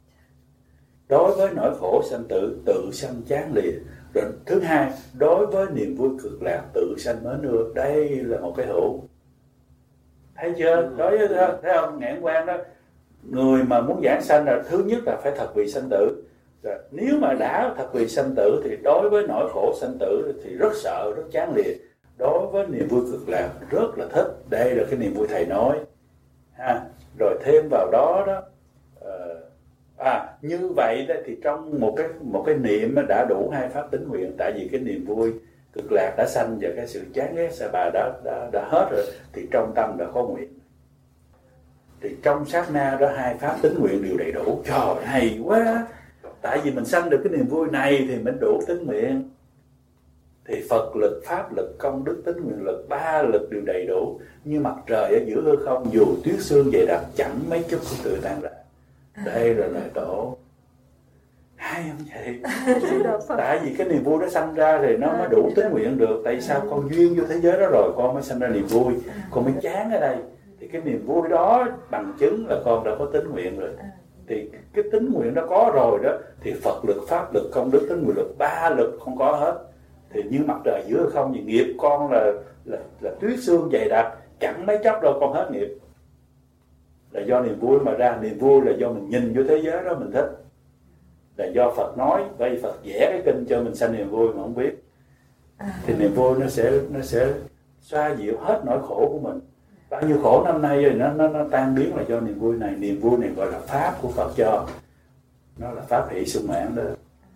Đối với nỗi khổ sanh tử, tự sanh chán lìa. Rồi thứ hai, đối với niềm vui cực lạc, tự sanh mến ưa. Đây là một cái hữu. Thấy chưa? Đối với thấy không? Ngạn quan đó, người mà muốn giảng sanh là thứ nhất là phải thật vì sanh tử. Rồi, nếu mà đã thật vì sanh tử thì đối với nỗi khổ sanh tử thì rất sợ, rất chán liệt. Đối với niềm vui cực lạc rất là thích. Đây là cái niềm vui thầy nói ha. Rồi thêm vào đó đó uh, à như vậy đó, thì trong một cái một cái niệm đã đủ hai pháp tín nguyện. Tại vì cái niềm vui cực lạc đã sanh và cái sự chán ghét sa bà đã, đã, đã hết rồi, thì trong tâm đã có nguyện. Thì trong sát na đó hai pháp tín nguyện đều đầy đủ. Trời, hay quá. Tại vì mình sanh được cái niềm vui này thì mình đủ tín nguyện. Thì Phật lực, Pháp lực, công đức, tín nguyện lực, ba lực đều đầy đủ. Như mặt trời ở giữa hư không, dù tuyết sương dày đặc chẳng mấy chút cũng tự tan ra. Đây là lời tổ. Hay không vậy? Tại vì cái niềm vui đó sanh ra thì nó mới đủ tín nguyện được. Tại sao con duyên vô thế giới đó rồi con mới sanh ra niềm vui, con mới chán ở đây. Thì cái niềm vui đó bằng chứng là con đã có tín nguyện rồi. Thì cái tín nguyện đó có rồi đó, thì Phật lực, Pháp lực, công đức, tín nguyện lực, ba lực không có hết. Thì như mặt trời giữa không, thì nghiệp con là, là, là tuyết sương dày đặc, chẳng mấy chốc đâu con hết nghiệp. Là do niềm vui mà ra. Niềm vui là do mình nhìn vô thế giới đó mình thích. Là do Phật nói, bởi vì Phật vẽ cái kinh cho mình sanh niềm vui mà không biết. Thì niềm vui nó sẽ nó sẽ xoa dịu hết nỗi khổ của mình. Bao nhiêu khổ năm nay rồi nó, nó, nó tan biến là do niềm vui này. Niềm vui này gọi là pháp của Phật cho. Nó là pháp hỷ sung mãn đó.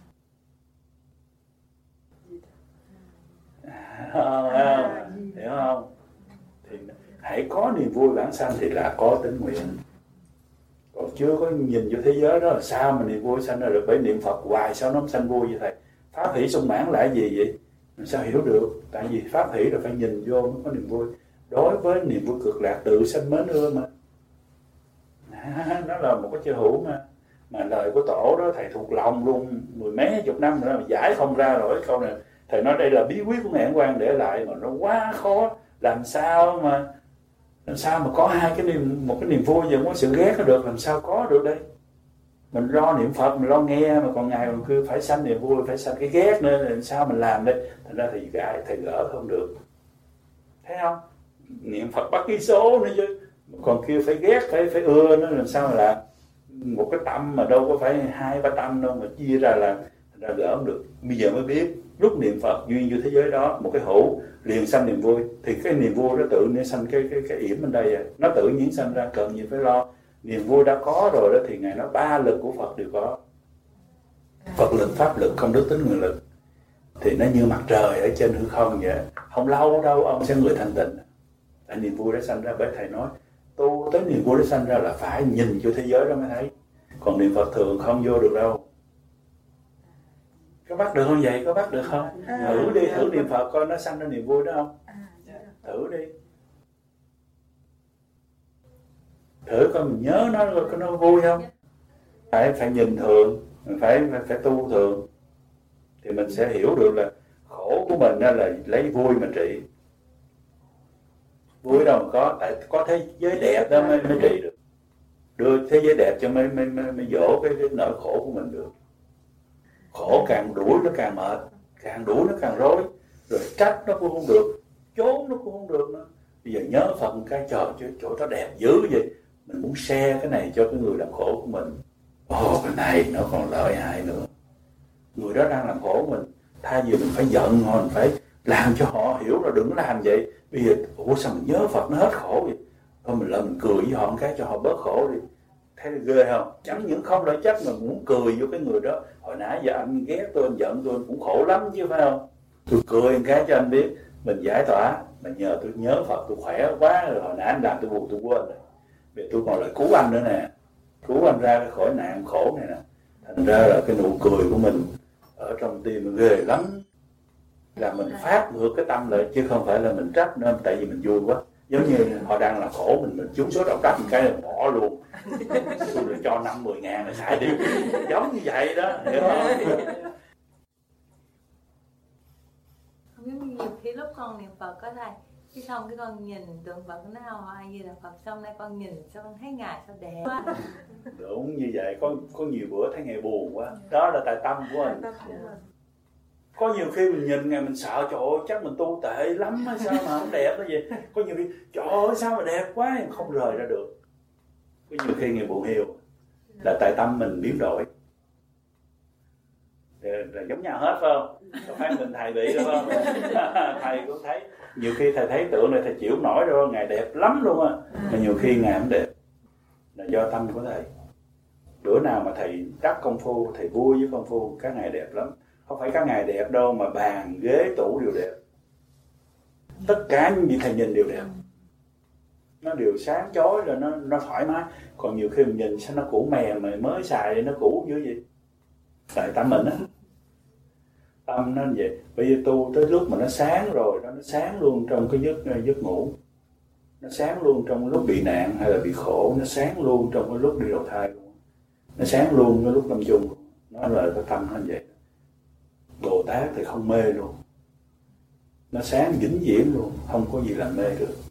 Không, không, hiểu không? Thì hãy có niềm vui bản sanh thì là có tín nguyện. Còn chưa có nhìn vô thế giới đó là sao mà niềm vui sanh ra được? Bởi niệm Phật hoài sao nó không sanh vui vậy thầy? Pháp hỷ sung mãn là gì vậy? Mình sao hiểu được? Tại vì pháp hỷ là phải nhìn vô mới có niềm vui. Đối với niềm vui cực lạc tự sanh mến ưa mà. À, nó là một cái chữ hữu mà. Mà lời của tổ đó thầy thuộc lòng luôn mười mấy chục năm nữa mà giải không ra rồi câu này. Thầy nói đây là bí quyết của Ngài Quang để lại mà nó quá khó. Làm sao mà làm sao mà có hai cái niềm, một cái niềm vui và một sự ghét nó được, làm sao có được đây? Mình lo niệm Phật, mình lo nghe mà còn Ngài còn cứ phải sanh niềm vui, phải sanh cái ghét nữa, làm sao mình làm đây? Thành ra thì gãi, thầy gỡ không được. Thấy không? Niệm Phật bắt cái số nữa chứ. Còn kia phải ghét, phải phải ưa nữa, làm sao mà làm? Một cái tâm mà đâu có phải hai ba tâm đâu mà chia ra là ra gỡ không được. Bây giờ mới biết lúc niệm Phật duyên như thế giới đó, một cái hữu liền sanh niềm vui, thì cái niềm vui nó tự nhiên sanh cái cái cái yểm bên đây à. Nó tự nhiên sanh ra, cần gì phải lo. Niềm vui đã có rồi đó thì Ngài nói ba lực của Phật đều có. Phật lực, Pháp lực, công đức, tín nguyện lực. Thì nó như mặt trời ở trên hư không vậy. Không lâu đâu ông sẽ người thanh tịnh. Tại niềm vui đã sanh ra, bởi thầy nói tu tới niềm vui đã sanh ra là phải nhìn vô thế giới đó mới thấy. Còn niệm Phật thường không vô được đâu. Có bắt được không vậy? Có bắt được không? À, thử đi, thử niệm Phật coi nó sanh ra niềm vui đó không? Thử đi. Thử coi mình nhớ nó coi nó vui không? Phải phải nhìn thường, mình phải phải, phải tu thường. Thì mình sẽ hiểu được là khổ của mình là lấy vui mà trị. Vui đâu mà có, tại có thế giới đẹp đó mới, mới trị được. Đưa thế giới đẹp cho mới, mới, mới, mới dỗ cái, cái nỗi khổ của mình được. Khổ càng đuổi nó càng mệt, càng đuổi nó càng rối, rồi trách nó cũng không được, trốn nó cũng không được nữa. Bây giờ nhớ Phật một cái trời chứ chỗ đó đẹp dữ vậy, mình muốn share cái này cho cái người làm khổ của mình. Ồ, cái này nó còn lợi hại nữa. Người đó đang làm khổ mình, thay vì mình phải giận họ, mình phải làm cho họ hiểu là đừng làm vậy. Bây giờ, ủa sao mình nhớ Phật nó hết khổ vậy? Thôi mình lại mình cười với họ một cái cho họ bớt khổ đi. Thấy ghê không? Chẳng những không lợi trách mà muốn cười vô cái người đó. Hồi nãy giờ anh ghét tôi, anh giận tôi, anh cũng khổ lắm chứ phải không? Tôi cười một cái cho anh biết, mình giải tỏa. Mà nhờ tôi nhớ Phật tôi khỏe quá rồi, hồi nãy anh làm tôi buồn tôi quên rồi. Bây giờ tôi còn lại cứu anh nữa nè. Cứu anh ra khỏi nạn khổ này nè. Thành ra là cái nụ cười của mình ở trong tim mình ghê lắm. Là mình phát ngược cái tâm lại chứ không phải là mình trách nên tại vì mình vui quá. Giống như họ đang là khổ mình, mình trúng số đầu trách một cái là bỏ luôn. Tôi được cho năm mười ngàn là xài đi. Giống như vậy đó, hiểu không? Không biết nhiều khi lúc con niệm Phật có thầy, cái xong cái con nhìn tượng Phật nó hào ai gì là Phật, xong nay con nhìn sao con thấy Ngài sao đẹp quá. Đúng như vậy, có có nhiều bữa thấy Ngài buồn quá. Đó là tại tâm của mình. Có nhiều khi mình nhìn Ngài mình sợ, trời ơi chắc mình tu tệ lắm hay sao mà không đẹp cái gì. Có nhiều khi trời ơi sao mà đẹp quá, không rời ra được. Có nhiều khi Ngài buồn hiu là tại tâm mình biến đổi. thì là giống nhau hết phải không? Không phải mình thầy bị đâu không? Thầy cũng thấy nhiều khi thầy thấy tượng này thầy chịu không nổi đâu, ngài đẹp lắm luôn á, mà nhiều khi ngài không đẹp là do tâm của thầy. Bữa nào mà thầy đắc công phu, thầy vui với công phu, các ngài đẹp lắm. Không phải các ngài đẹp đâu, mà bàn ghế tủ đều đẹp, tất cả những gì thầy nhìn đều đẹp, nó đều sáng chói rồi, nó nó thoải mái. Còn nhiều khi mình nhìn sao nó cũ mè mà mới xài thì nó cũ dữ vậy. Tại tâm mình á, tâm nó như vậy. Bây giờ tu tới lúc mà nó sáng rồi đó, nó sáng luôn trong cái giấc giấc ngủ, nó sáng luôn trong lúc bị nạn hay là bị khổ, nó sáng luôn trong cái lúc đi đầu thai luôn, nó sáng luôn cái lúc lâm chung. Nó là cái tâm nó như vậy. Bồ Tát thì không mê luôn, nó sáng vĩnh viễn luôn, không có gì làm mê được.